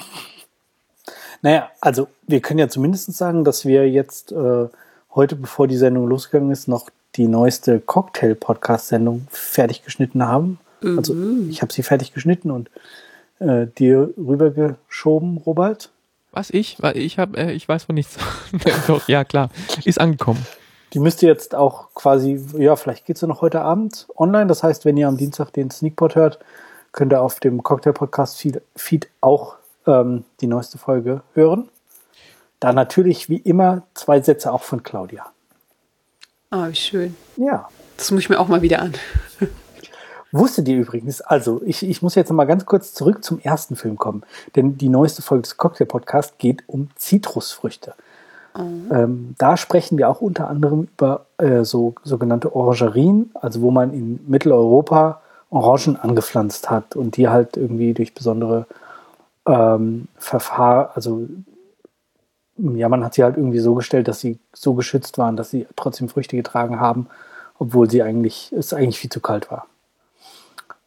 Naja, also wir können ja zumindest sagen, dass wir jetzt äh, heute, bevor die Sendung losgegangen ist, noch die neueste Cocktail-Podcast-Sendung fertig geschnitten haben. Mhm. Also ich habe sie fertig geschnitten und äh, dir rübergeschoben, Robert. Was, ich? Ich, hab, äh, ich weiß von nichts. Doch, ja klar, ist angekommen. Die müsste jetzt auch quasi, ja, vielleicht geht sie noch heute Abend online. Das heißt, wenn ihr am Dienstag den Sneakpot hört, könnt ihr auf dem Cocktail-Podcast-Feed auch ähm, die neueste Folge hören. Da natürlich, wie immer, zwei Sätze auch von Claudia. Ah, wie schön. Ja. Das muss ich mir auch mal wieder an. Wusstet ihr übrigens, also ich, ich muss jetzt noch mal ganz kurz zurück zum ersten Film kommen, denn die neueste Folge des Cocktail-Podcasts geht um Zitrusfrüchte. Mhm. Ähm, da sprechen wir auch unter anderem über äh, so sogenannte Orangerien, also wo man in Mitteleuropa Orangen angepflanzt hat und die halt irgendwie durch besondere ähm, Verfahren, also ja, man hat sie halt irgendwie so gestellt, dass sie so geschützt waren, dass sie trotzdem Früchte getragen haben, obwohl sie eigentlich, es eigentlich viel zu kalt war.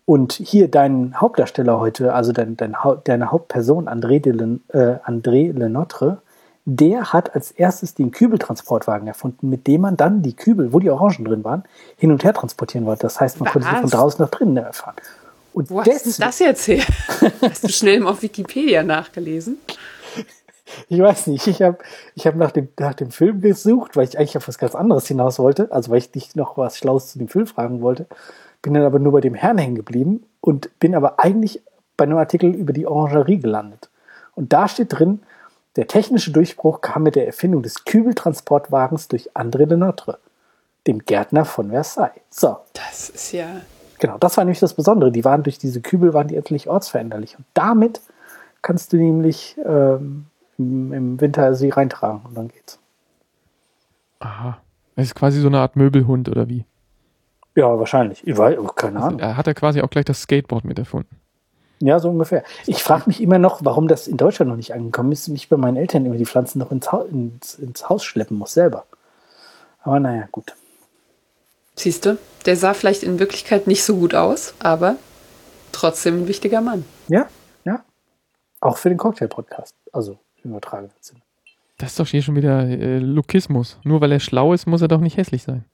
Und hier dein Hauptdarsteller heute, also dein, dein, deine Hauptperson, André, de Le, äh, André Lenotre, der hat als erstes den Kübeltransportwagen erfunden, mit dem man dann die Kübel, wo die Orangen drin waren, hin und her transportieren wollte. Das heißt, man Was? konnte sie von draußen nach drinnen erfahren. Und Wo hast du das jetzt her? Hast du schnell mal auf Wikipedia nachgelesen? Ich weiß nicht. Ich habe ich hab nach, dem, nach dem Film gesucht, weil ich eigentlich auf was ganz anderes hinaus wollte. Also weil ich dich noch was Schlaues zu dem Film fragen wollte. Bin dann aber nur bei dem Herrn hängen geblieben und bin aber eigentlich bei einem Artikel über die Orangerie gelandet. Und da steht drin, der technische Durchbruch kam mit der Erfindung des Kübeltransportwagens durch André Lenotre, dem Gärtner von Versailles. So. Das ist ja... Genau, das war nämlich das Besondere. Die waren durch diese Kübel, waren die endlich ortsveränderlich. Und damit kannst du nämlich ähm, im, im Winter sie reintragen und dann geht's. Aha. Das ist quasi so eine Art Möbelhund, oder wie? Ja, wahrscheinlich. Ich weiß, keine Ahnung. Also, hat er quasi auch gleich das Skateboard mit erfunden. Ja, so ungefähr. Ich frage mich immer noch, warum das in Deutschland noch nicht angekommen ist und ich bei meinen Eltern immer die Pflanzen noch ins, ha- ins, ins Haus schleppen muss, selber. Aber naja, gut. Siehst du, der sah vielleicht in Wirklichkeit nicht so gut aus, aber trotzdem ein wichtiger Mann. Ja, ja. Auch für den Cocktail-Podcast. Also im übertragenen Sinne. Das ist doch hier schon wieder äh, Lookismus. Nur weil er schlau ist, muss er doch nicht hässlich sein.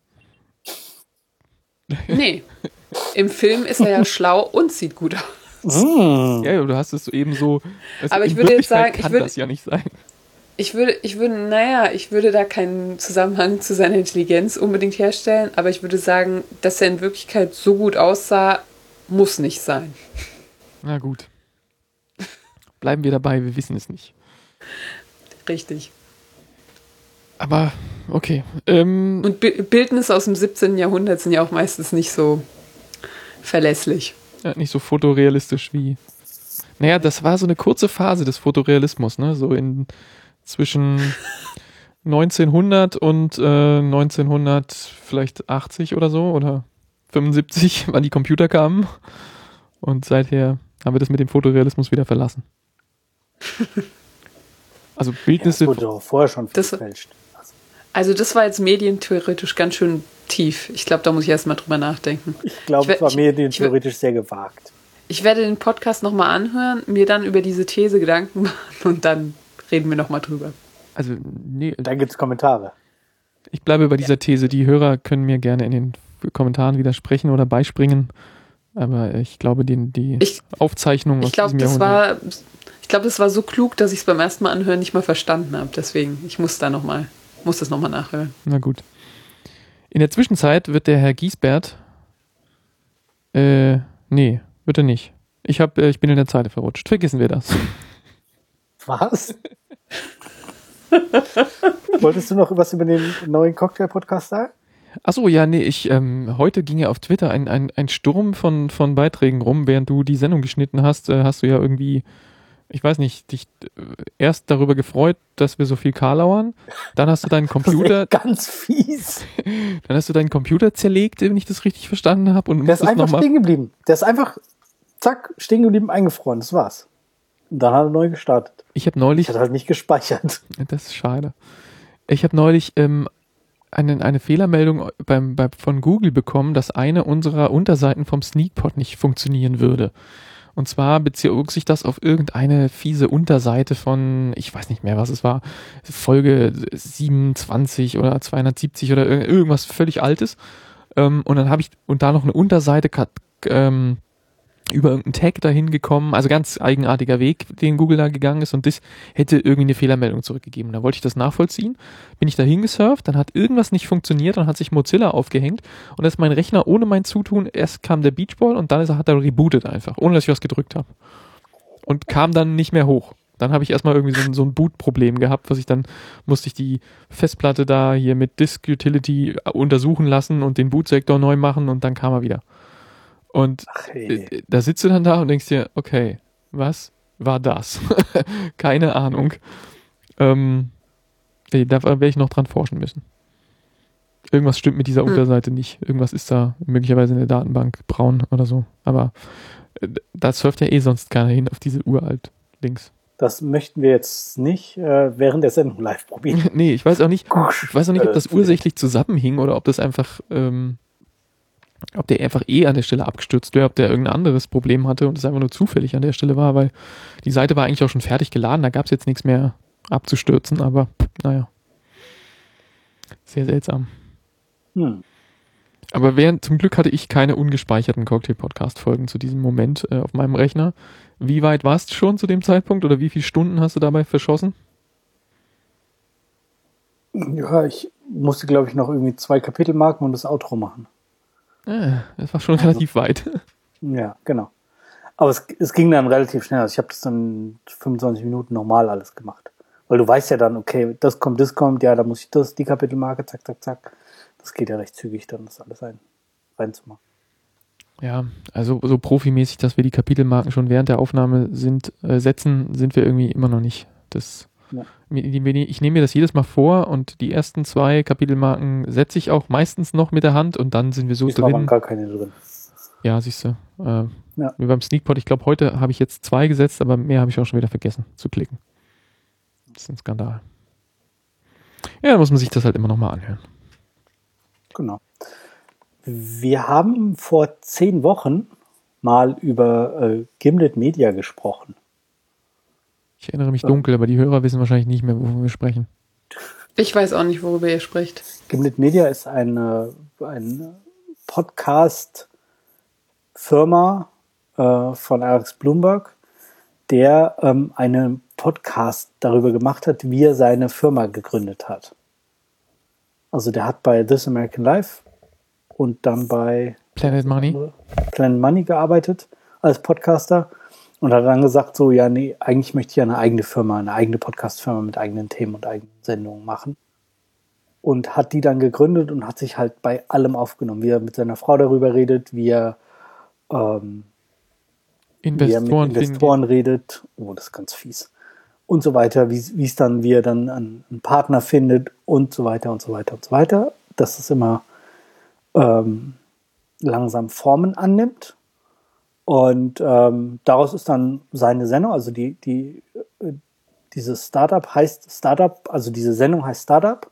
Nee. Im Film ist er ja schlau und sieht gut aus. Mm. Ja, du hast es eben so. Also aber ich in würde jetzt sagen, kann ich würde, das ja nicht sein. Ich würde, ich würde, naja, ich würde da keinen Zusammenhang zu seiner Intelligenz unbedingt herstellen, aber ich würde sagen, dass er in Wirklichkeit so gut aussah, muss nicht sein. Na gut. Bleiben wir dabei, wir wissen es nicht. Richtig. Aber, okay. Ähm, Und Bi- Bildnisse aus dem siebzehnten. Jahrhundert sind ja auch meistens nicht so verlässlich. Ja, nicht so fotorealistisch wie. Naja, das war so eine kurze Phase des Fotorealismus, ne? So in zwischen neunzehnhundert und äh, neunzehnhundert vielleicht achtzig oder so oder fünfundsiebzig, wann die Computer kamen. Und seither haben wir das mit dem Fotorealismus wieder verlassen. Also Bildnisse. Ja, das wurde doch vorher schon Das- verfälscht. Also das war jetzt medientheoretisch ganz schön tief. Ich glaube, da muss ich erst mal drüber nachdenken. Ich glaube, Ich wer- es war ich- medientheoretisch sehr gewagt. Ich werde den Podcast nochmal anhören, mir dann über diese These Gedanken machen und dann reden wir nochmal drüber. Also, nee, Dann gibt es Kommentare. ich bleibe bei dieser These. Die Hörer können mir gerne in den Kommentaren widersprechen oder beispringen. Aber ich glaube, die, die Ich- Aufzeichnung aus Ich glaube, diesem das Jahrhundert. war, ich glaube, das war so klug, dass ich es beim ersten Mal anhören nicht mal verstanden habe. Deswegen, ich muss da noch mal, muss das nochmal nachhören. Na gut. In der Zwischenzeit wird der Herr Giesbert. Äh, nee, wird er nicht. Ich, hab, äh, ich bin in der Zeile verrutscht. Vergessen wir das. Was? Wolltest du noch was über den neuen Cocktail-Podcast sagen? Achso, ja, nee, ich, ähm, heute ging ja auf Twitter ein, ein, ein Sturm von, von Beiträgen rum, während du die Sendung geschnitten hast, äh, hast du ja irgendwie, ich weiß nicht, dich äh, erst darüber gefreut, dass wir so viel karlauern, dann hast du deinen Das ist Computer, echt ganz fies. dann hast du deinen Computer zerlegt, wenn ich das richtig verstanden habe, und Der ist musstest einfach noch mal, stehen geblieben. Der ist einfach, zack, stehen geblieben, eingefroren. Das war's. Und dann hat er neu gestartet. ich habe neulich, Ich hatte halt nicht gespeichert. das ist schade, ich habe neulich ähm, eine, eine Fehlermeldung beim, bei, von Google bekommen, dass eine unserer Unterseiten vom Sneakpot nicht funktionieren würde. Und zwar bezog sich das auf irgendeine fiese Unterseite von, ich weiß nicht mehr, was es war, Folge siebenundzwanzig oder zweihundertsiebzig oder ir- irgendwas völlig Altes. Ähm, und dann habe ich, und da noch eine Unterseite kat- ähm, über irgendeinen Tag dahin gekommen, also ganz eigenartiger Weg, den Google da gegangen ist, und das hätte irgendwie eine Fehlermeldung zurückgegeben. Da wollte ich das nachvollziehen, bin ich da hingesurft, dann hat irgendwas nicht funktioniert, dann hat sich Mozilla aufgehängt und dann ist mein Rechner ohne mein Zutun, erst kam der Beachball und dann ist er, hat er rebootet einfach, ohne dass ich was gedrückt habe. Und kam dann nicht mehr hoch. Dann habe ich erstmal irgendwie so ein, so ein Boot-Problem gehabt, was ich dann, musste ich die Festplatte da hier mit Disk Utility untersuchen lassen und den Bootsektor neu machen und dann kam er wieder. Und Ach, hey. äh, da sitzt du dann da und denkst dir, okay, was war das? Keine Ahnung. Ähm, nee, da werde ich noch dran forschen müssen. Irgendwas stimmt mit dieser Hm. Unterseite nicht. Irgendwas ist da möglicherweise in der Datenbank braun oder so. Aber äh, da surft ja eh sonst keiner hin auf diese uralt Links. Das möchten wir jetzt nicht äh, während der Sendung live probieren. Nee, ich weiß auch nicht, ich weiß auch nicht, ob das Äh, ursächlich zusammenhing oder ob das einfach ähm, ob der einfach eh an der Stelle abgestürzt wäre, ob der irgendein anderes Problem hatte und es einfach nur zufällig an der Stelle war, weil die Seite war eigentlich auch schon fertig geladen, da gab es jetzt nichts mehr abzustürzen, aber naja. Sehr seltsam. Hm. Aber während, zum Glück hatte ich keine ungespeicherten Cocktail-Podcast-Folgen zu diesem Moment äh, auf meinem Rechner. Wie weit warst du schon zu dem Zeitpunkt oder wie viele Stunden hast du dabei verschossen? Ja, ich musste, glaube ich, noch irgendwie zwei Kapitelmarken und das Outro machen. Äh, das war schon relativ weit. Ja, genau. Aber es, es ging dann relativ schnell. Also ich habe das dann in fünfundzwanzig Minuten normal alles gemacht. Weil du weißt ja dann, okay, das kommt, das kommt, ja, da muss ich das, die Kapitelmarke, zack, zack, zack. Das geht ja recht zügig, dann das alles ein, reinzumachen. Ja, also so profimäßig, dass wir die Kapitelmarken schon während der Aufnahme sind, äh, setzen, sind wir irgendwie immer noch nicht. Das, ja. Ich nehme mir das jedes Mal vor und die ersten zwei Kapitelmarken setze ich auch meistens noch mit der Hand und dann sind wir so Diesmal drin. waren gar keine drin. Ja, siehst du. Äh, ja. Wie beim Sneakpot, ich glaube, heute habe ich jetzt zwei gesetzt, aber mehr habe ich auch schon wieder vergessen zu klicken. Das ist ein Skandal. Ja, da muss man sich das halt immer nochmal anhören. Genau. Wir haben vor zehn Wochen mal über äh, Gimlet Media gesprochen. Ich erinnere mich dunkel, aber die Hörer wissen wahrscheinlich nicht mehr, wovon wir sprechen. Ich weiß auch nicht, worüber ihr spricht. Gimlet Media ist eine, eine Podcast-Firma äh, von Alex Blumberg, der ähm, einen Podcast darüber gemacht hat, wie er seine Firma gegründet hat. Also der hat bei This American Life und dann bei Planet Money. Planet Money gearbeitet als Podcaster und hat dann gesagt, so, ja, nee, eigentlich möchte ich ja eine eigene Firma, eine eigene Podcast-Firma mit eigenen Themen und eigenen Sendungen machen. Und hat die dann gegründet und hat sich halt bei allem aufgenommen, wie er mit seiner Frau darüber redet, wie er, ähm, Investoren, wie er mit Investoren redet. Oh, das ist ganz fies. Und so weiter, wie wie es dann, wie er dann einen, einen Partner findet und so weiter und so weiter und so weiter. Dass es immer ähm, langsam Formen annimmt. Und ähm, daraus ist dann seine Sendung, also die, die, äh, dieses Startup heißt Startup, also diese Sendung heißt Startup.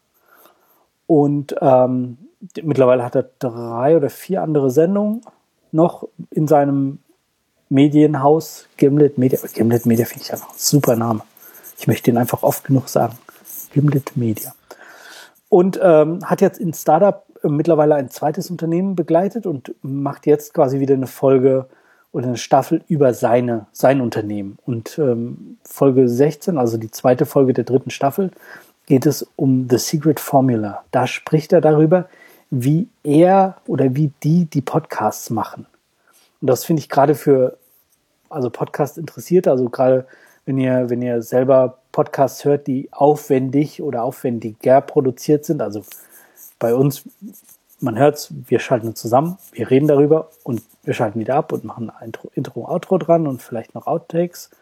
Und ähm, die, mittlerweile hat er drei oder vier andere Sendungen noch in seinem Medienhaus, Gimlet Media. Gimlet Media finde ich einfach ein super Name. Ich möchte ihn einfach oft genug sagen. Gimlet Media. Und ähm, hat jetzt in Startup äh, mittlerweile ein zweites Unternehmen begleitet und macht jetzt quasi wieder eine Folge oder eine Staffel über seine, sein Unternehmen. Und ähm, Folge sechzehn, also die zweite Folge der dritten Staffel, geht es um The Secret Formula. Da spricht er darüber, wie er oder wie die die Podcasts machen. Und das finde ich gerade für also Podcast interessiert, also gerade wenn ihr, wenn ihr selber Podcasts hört, die aufwendig oder aufwendiger produziert sind, also bei uns, man hört's, wir schalten zusammen, wir reden darüber und wir schalten wieder ab und machen ein Intro, Intro, Outro dran und vielleicht noch Outtakes.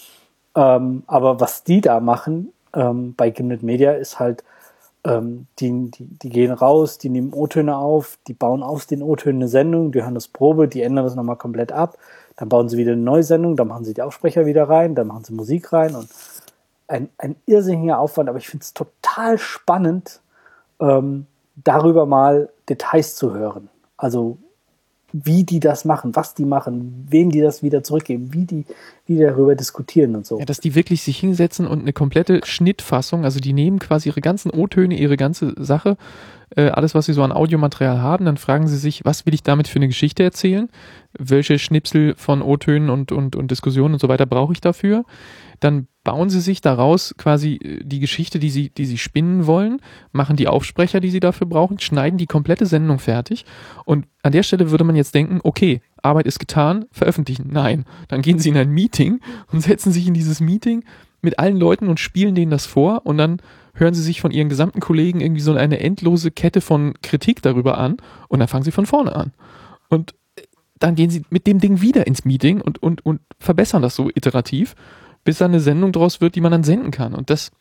Ähm, aber was die da machen ähm, bei Gimlet Media ist halt, ähm, die, die, die gehen raus, die nehmen O-Töne auf, die bauen aus den O-Tönen eine Sendung, die hören das Probe, die ändern das nochmal komplett ab, dann bauen sie wieder eine neue Sendung, dann machen sie die Aufsprecher wieder rein, dann machen sie Musik rein und ein, ein irrsinniger Aufwand, aber ich finde es total spannend, ähm, darüber mal Details zu hören. Also wie die das machen, was die machen, wem die das wieder zurückgeben, wie die, wie die darüber diskutieren und so. Ja, dass die wirklich sich hinsetzen und eine komplette Schnittfassung, also die nehmen quasi ihre ganzen O-Töne, ihre ganze Sache, äh, alles, was sie so an Audiomaterial haben, dann fragen sie sich, was will ich damit für eine Geschichte erzählen? Welche Schnipsel von O-Tönen und, und, und Diskussionen und so weiter brauche ich dafür? Dann bauen sie sich daraus quasi die Geschichte, die sie, die sie spinnen wollen, machen die Aufsprecher, die sie dafür brauchen, schneiden die komplette Sendung fertig und an der Stelle würde man jetzt denken, okay, Arbeit ist getan, veröffentlichen. Nein, dann gehen sie in ein Meeting und setzen sich in dieses Meeting mit allen Leuten und spielen denen das vor und dann hören sie sich von ihren gesamten Kollegen irgendwie so eine endlose Kette von Kritik darüber an und dann fangen sie von vorne an. Und dann gehen sie mit dem Ding wieder ins Meeting und, und, und verbessern das so iterativ, bis da eine Sendung draus wird, die man dann senden kann. Und das,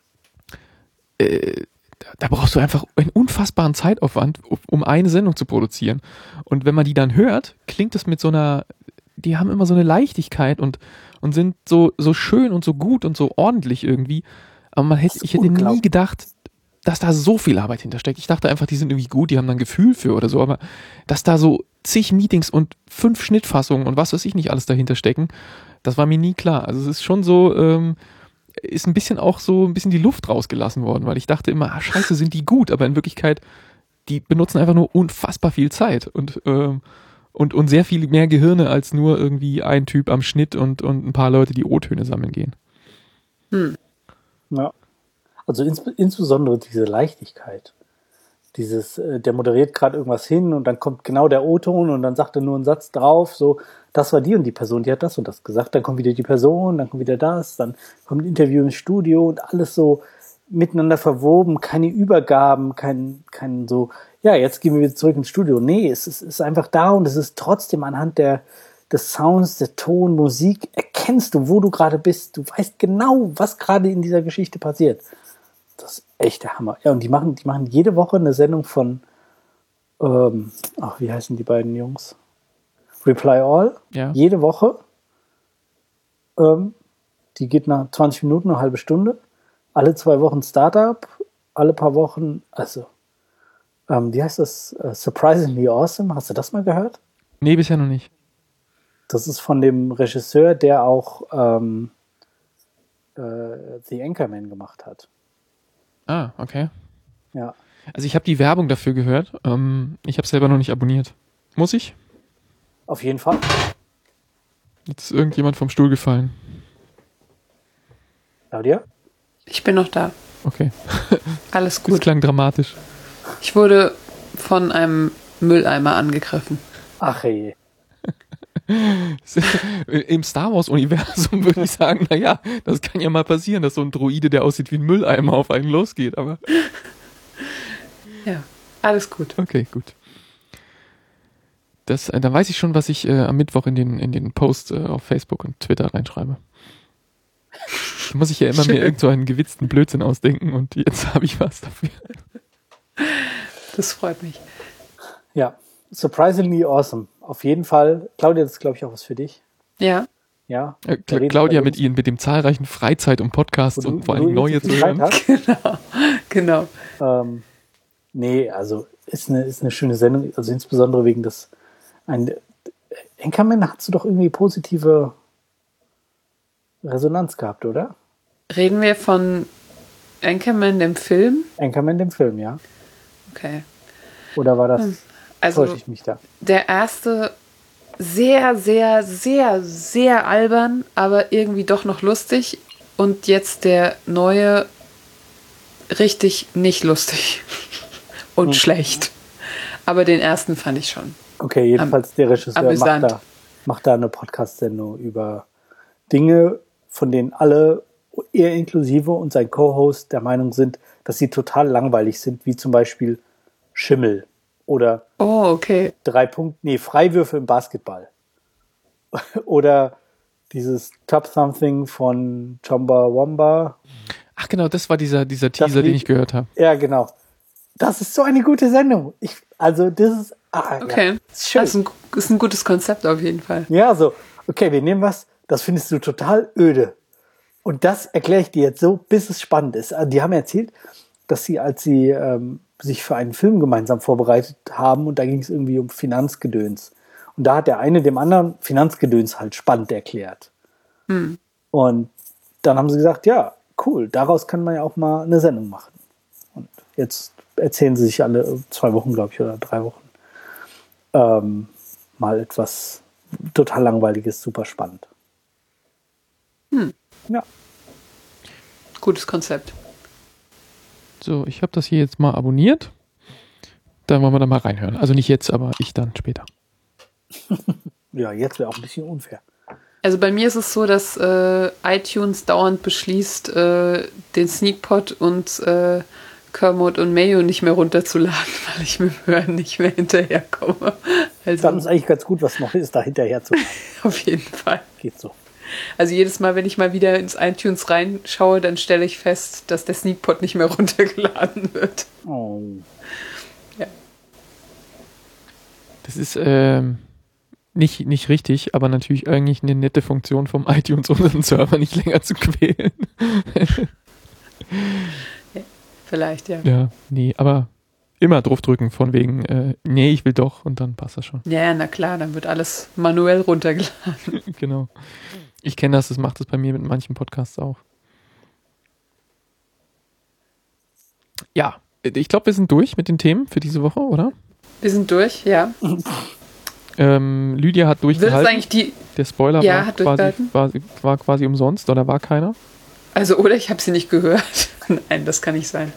äh, da brauchst du einfach einen unfassbaren Zeitaufwand, um eine Sendung zu produzieren. Und wenn man die dann hört, klingt das mit so einer, die haben immer so eine Leichtigkeit und, und sind so, so schön und so gut und so ordentlich irgendwie. Aber man hätte, ich hätte nie gedacht, dass da so viel Arbeit hintersteckt. Ich dachte einfach, die sind irgendwie gut, die haben da ein Gefühl für oder so, aber dass da so zig Meetings und fünf Schnittfassungen und was weiß ich nicht alles dahinter stecken. Das war mir nie klar. Also es ist schon so, ähm, ist ein bisschen auch so ein bisschen die Luft rausgelassen worden, weil ich dachte immer, ah, scheiße, sind die gut, aber in Wirklichkeit, die benutzen einfach nur unfassbar viel Zeit und, ähm, und, und sehr viel mehr Gehirne als nur irgendwie ein Typ am Schnitt und, und ein paar Leute, die O-Töne sammeln gehen. Hm. Ja. Also ins, insbesondere diese Leichtigkeit. Dieses, äh, der moderiert gerade irgendwas hin und dann kommt genau der O-Ton und dann sagt er nur einen Satz drauf, so, das war die und die Person, die hat das und das gesagt, dann kommt wieder die Person, dann kommt wieder das, dann kommt ein Interview im Studio und alles so miteinander verwoben, keine Übergaben, kein, kein so, ja, jetzt gehen wir wieder zurück ins Studio. Nee, es ist, es ist einfach da und es ist trotzdem anhand der, des Sounds, der Ton, Musik, erkennst du, wo du gerade bist, du weißt genau, was gerade in dieser Geschichte passiert. Das ist echt der Hammer. Ja, und die machen, die machen jede Woche eine Sendung von, ähm, ach, wie heißen die beiden Jungs? Reply All. Ja. Jede Woche. Ähm, die geht nach zwanzig Minuten, eine halbe Stunde. Alle zwei Wochen Startup. Alle paar Wochen, also, ähm, wie heißt das? Uh, Surprisingly Awesome. Hast du das mal gehört? Nee, bisher noch nicht. Das ist von dem Regisseur, der auch ähm, äh, The Anchorman gemacht hat. Ah, okay. Ja. Also ich habe die Werbung dafür gehört. Ähm, ich habe selber noch nicht abonniert. Muss ich? Auf jeden Fall. Jetzt ist irgendjemand vom Stuhl gefallen. Claudia? Ich bin noch da. Okay. Alles Das gut. klang dramatisch. Ich wurde von einem Mülleimer angegriffen. Ach je. Im Star Wars-Universum würde ich sagen, naja, das kann ja mal passieren, dass so ein Droide, der aussieht wie ein Mülleimer, auf einen losgeht, aber... Ja, alles gut. Okay, gut. Das, äh, dann weiß ich schon, was ich äh, am Mittwoch in den, in den Post äh, auf Facebook und Twitter reinschreibe. Da muss ich ja immer Schön. mir irgend so einen gewitzten Blödsinn ausdenken und jetzt habe ich was dafür. Das freut mich. Ja, surprisingly awesome. Auf jeden Fall. Claudia, das ist, glaube ich, auch was für dich. Ja. Ja. Äh, Da reden Claudia wir mit uns- ihren, mit dem zahlreichen Freizeit und Podcasts wo du- und vor wo allem du neue jetzt zu so viel hören. Zeit hast. Genau. Ähm, nee, also ist eine, ist eine schöne Sendung, also insbesondere wegen des ein Anchorman hast du doch irgendwie positive Resonanz gehabt, oder? Reden wir von Anchorman, dem Film? Anchorman, dem Film, ja? Okay. Oder war das, Also täusche ich mich da? der erste sehr, sehr, sehr, sehr albern, aber irgendwie doch noch lustig. Und jetzt der neue richtig nicht lustig und Hm. schlecht. Aber den ersten fand ich schon. Okay, jedenfalls der Regisseur macht amüsant. da, macht da eine Podcast-Sendung über Dinge, von denen alle, er inklusive und sein Co-Host der Meinung sind, dass sie total langweilig sind, wie zum Beispiel Schimmel oder Oh, okay. drei Punkte, nee, Freiwürfe im Basketball. Oder dieses Top Something von Chomba Wamba. Ach genau, das war dieser, dieser Teaser, Lied- den ich gehört habe. Ja, genau. Das ist so eine gute Sendung. Ich, also, das ist, ah, Okay. ja, ist schön. Das ist ein, ist ein gutes Konzept auf jeden Fall. Ja, so, okay, wir nehmen was, das findest du total öde. Und das erkläre ich dir jetzt so, bis es spannend ist. Also, die haben erzählt, dass sie, als sie ähm, sich für einen Film gemeinsam vorbereitet haben, und da ging es irgendwie um Finanzgedöns. Und da hat der eine dem anderen Finanzgedöns halt spannend erklärt. Hm. Und dann haben sie gesagt, ja, cool, daraus kann man ja auch mal eine Sendung machen. Und jetzt erzählen sie sich alle zwei Wochen, glaube ich, oder drei Wochen ähm, mal etwas total Langweiliges, super spannend. Hm. Ja. Gutes Konzept. So, ich habe das hier jetzt mal abonniert. Dann wollen wir da mal reinhören. Also nicht jetzt, aber ich dann später. Ja, jetzt wäre auch ein bisschen unfair. Also bei mir ist es so, dass äh, iTunes dauernd beschließt, äh, den Sneakpot und äh, Kermit und Mayo nicht mehr runterzuladen, weil ich mit dem Hören nicht mehr hinterherkomme. Also Dann ist eigentlich ganz gut, was noch ist, da hinterher zu. auf jeden Fall. Geht so. Also jedes Mal, wenn ich mal wieder ins iTunes reinschaue, dann stelle ich fest, dass der Sneakpot nicht mehr runtergeladen wird. Oh. Ja. Das ist ähm, nicht, nicht richtig, aber natürlich eigentlich eine nette Funktion vom iTunes, um unseren Server nicht länger zu quälen. Vielleicht, ja. Ja, nee, aber immer draufdrücken von wegen, äh, nee, ich will doch und dann passt das schon. Ja, na klar, dann wird alles manuell runtergeladen. Genau. Ich kenne das, das macht es bei mir mit manchen Podcasts auch. Ja, ich glaube, wir sind durch mit den Themen für diese Woche, oder? Wir sind durch, ja. Ähm, Lydia hat Wird es durchgehalten. eigentlich die. Der Spoiler Ja, war, hat quasi, durchgehalten. war, war quasi umsonst oder war keiner? Also, oder ich habe sie nicht gehört. Nein, das kann nicht sein.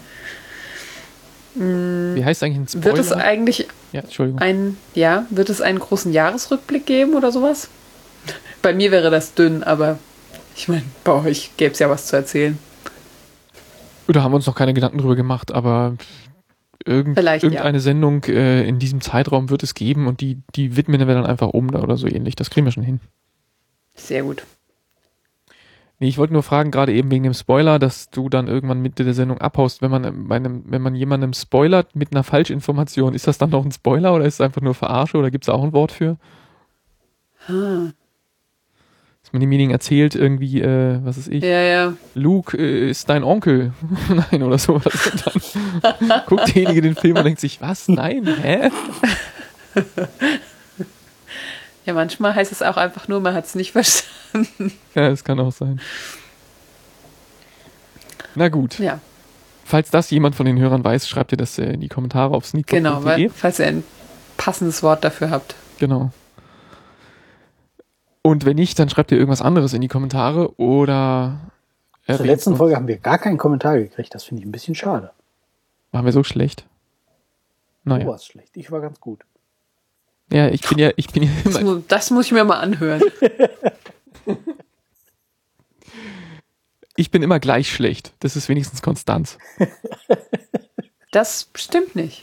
Wie heißt eigentlich ein Spoiler? Wird es eigentlich ja, Entschuldigung. ein, ja, wird es einen großen Jahresrückblick geben oder sowas? Bei mir wäre das dünn, aber ich meine, bei euch gäbe es ja was zu erzählen. Da haben wir uns noch keine Gedanken drüber gemacht, aber irgend, Vielleicht, irgendeine ja. Sendung äh, in diesem Zeitraum wird es geben und die, die widmen wir dann einfach um oder so ähnlich. Das kriegen wir schon hin. Sehr gut. Nee, ich wollte nur fragen, gerade eben wegen dem Spoiler, dass du dann irgendwann Mitte der Sendung abhaust, wenn man bei einem, wenn man jemandem spoilert mit einer Falschinformation, ist das dann noch ein Spoiler oder ist es einfach nur Verarsche oder gibt es da auch ein Wort für? Ah. Dass man demjenigen erzählt irgendwie, äh, was ist ich? Ja, ja. Luke äh, ist dein Onkel. Nein, oder so. Und dann guckt derjenige den Film und denkt sich, was? Nein? Hä? Ja, manchmal heißt es auch einfach nur, man hat es nicht verstanden. Ja, das kann auch sein. Na gut. Ja, Falls das jemand von den Hörern weiß, schreibt ihr das äh, in die Kommentare auf sneakpot punkt de. genau, weil, falls ihr ein passendes Wort dafür habt. Genau. Und wenn nicht, dann schreibt ihr irgendwas anderes in die Kommentare oder Zur erwähnt letzten uns. Folge haben wir gar keinen Kommentar gekriegt. Das finde ich ein bisschen schade. Waren wir so schlecht? Du Naja. warst schlecht. Ich war ganz gut. Ja, ich bin ja, ich bin ja Das, immer, mu- das muss ich mir mal anhören. ich bin immer gleich schlecht. Das ist wenigstens Konstanz. Das stimmt nicht.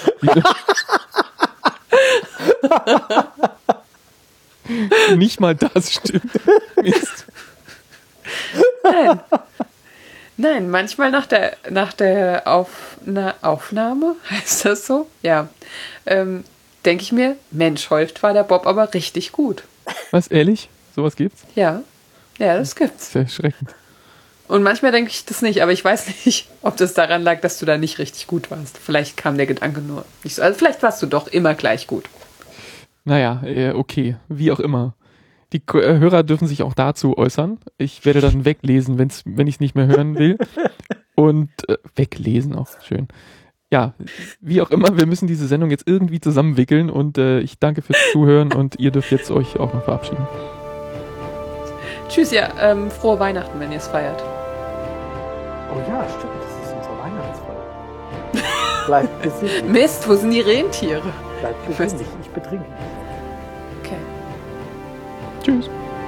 Nicht mal das stimmt. Mist. Nein. Nein, manchmal nach der, nach der Auf, na, Aufnahme, heißt das so? Ja. Ähm, denke ich mir, Mensch, heute war der Bob aber richtig gut. Was, ehrlich? Sowas gibt's? Ja. Ja, das gibt's. Sehr erschreckend. Und manchmal denke ich das nicht, aber ich weiß nicht, ob das daran lag, dass du da nicht richtig gut warst. Vielleicht kam der Gedanke nur nicht so. Also vielleicht warst du doch immer gleich gut. Naja, äh, okay. Wie auch immer. Die Ko- äh, Hörer dürfen sich auch dazu äußern. Ich werde dann weglesen, wenn's, wenn ich es nicht mehr hören will. Und äh, weglesen, auch schön. Ja, wie auch immer, wir müssen diese Sendung jetzt irgendwie zusammenwickeln und äh, ich danke fürs Zuhören und ihr dürft jetzt euch auch noch verabschieden. Tschüss, ja, ähm, frohe Weihnachten, wenn ihr es feiert. Oh ja, stimmt. Das ist unsere Weihnachtsfolge. Bleibt besinnlich. Mist, wo sind die Rentiere? Bleibt Ich weiß besinnlich. Ich betrinke mich. Okay. Tschüss.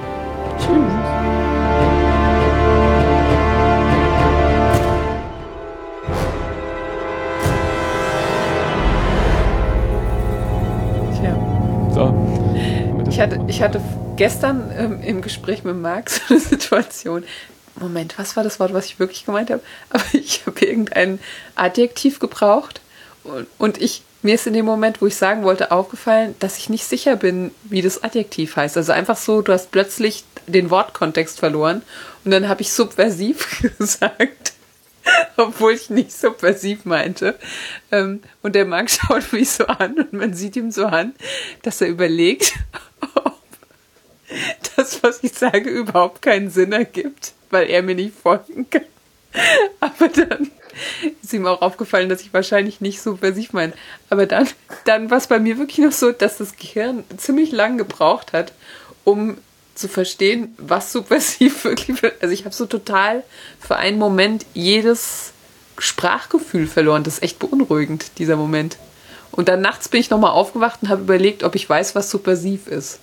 Tja. So. Ich hatte, ich hatte gestern ähm, im Gespräch mit Max eine Situation. Moment, was war das Wort, was ich wirklich gemeint habe? Aber ich habe irgendein Adjektiv gebraucht und, und ich, mir ist in dem Moment, wo ich sagen wollte, aufgefallen, dass ich nicht sicher bin, wie das Adjektiv heißt. Also einfach so, du hast plötzlich den Wortkontext verloren und dann habe ich subversiv gesagt, obwohl ich nicht subversiv meinte. Ähm, und der Max schaut mich so an und man sieht ihm so an, dass er überlegt, ob das, was ich sage, überhaupt keinen Sinn ergibt, weil er mir nicht folgen kann. Aber dann ist ihm auch aufgefallen, dass ich wahrscheinlich nicht subversiv meine. Aber dann, dann war es bei mir wirklich noch so, dass das Gehirn ziemlich lang gebraucht hat, um zu verstehen, was subversiv wirklich will. Also ich habe so total für einen Moment jedes Sprachgefühl verloren. Das ist echt beunruhigend, dieser Moment. Und dann nachts bin ich nochmal aufgewacht und habe überlegt, ob ich weiß, was subversiv ist.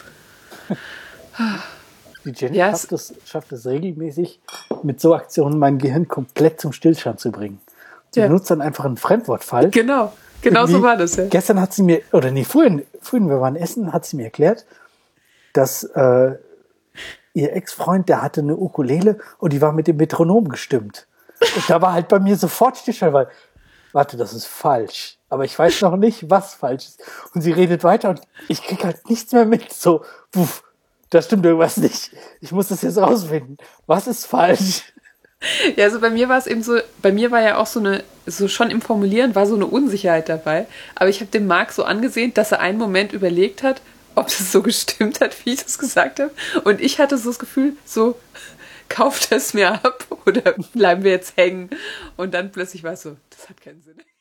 Die Jenny Ja, schafft, es, schafft es regelmäßig, mit so Aktionen mein Gehirn komplett zum Stillstand zu bringen. Sie Ja. benutzt dann einfach einen Fremdwortfall. Genau, genau so Irgendwie- war das. Ja. Gestern hat sie mir, oder nee, vorhin, vorhin, wir waren essen, hat sie mir erklärt, dass äh, ihr Ex-Freund, der hatte eine Ukulele und die war mit dem Metronom gestimmt. Und da war halt bei mir sofort Stillstand, weil, warte, das ist falsch. Aber ich weiß noch nicht, was falsch ist. Und sie redet weiter und ich krieg halt nichts mehr mit. So, puff, da stimmt irgendwas nicht. Ich muss das jetzt rausfinden. Was ist falsch? Ja, also bei mir war es eben so, bei mir war ja auch so eine, so schon im Formulieren war so eine Unsicherheit dabei. Aber ich habe dem Marc so angesehen, dass er einen Moment überlegt hat, ob das so gestimmt hat, wie ich das gesagt habe. Und ich hatte so das Gefühl, so, kauft es mir ab oder bleiben wir jetzt hängen? Und dann plötzlich war es so, das hat keinen Sinn.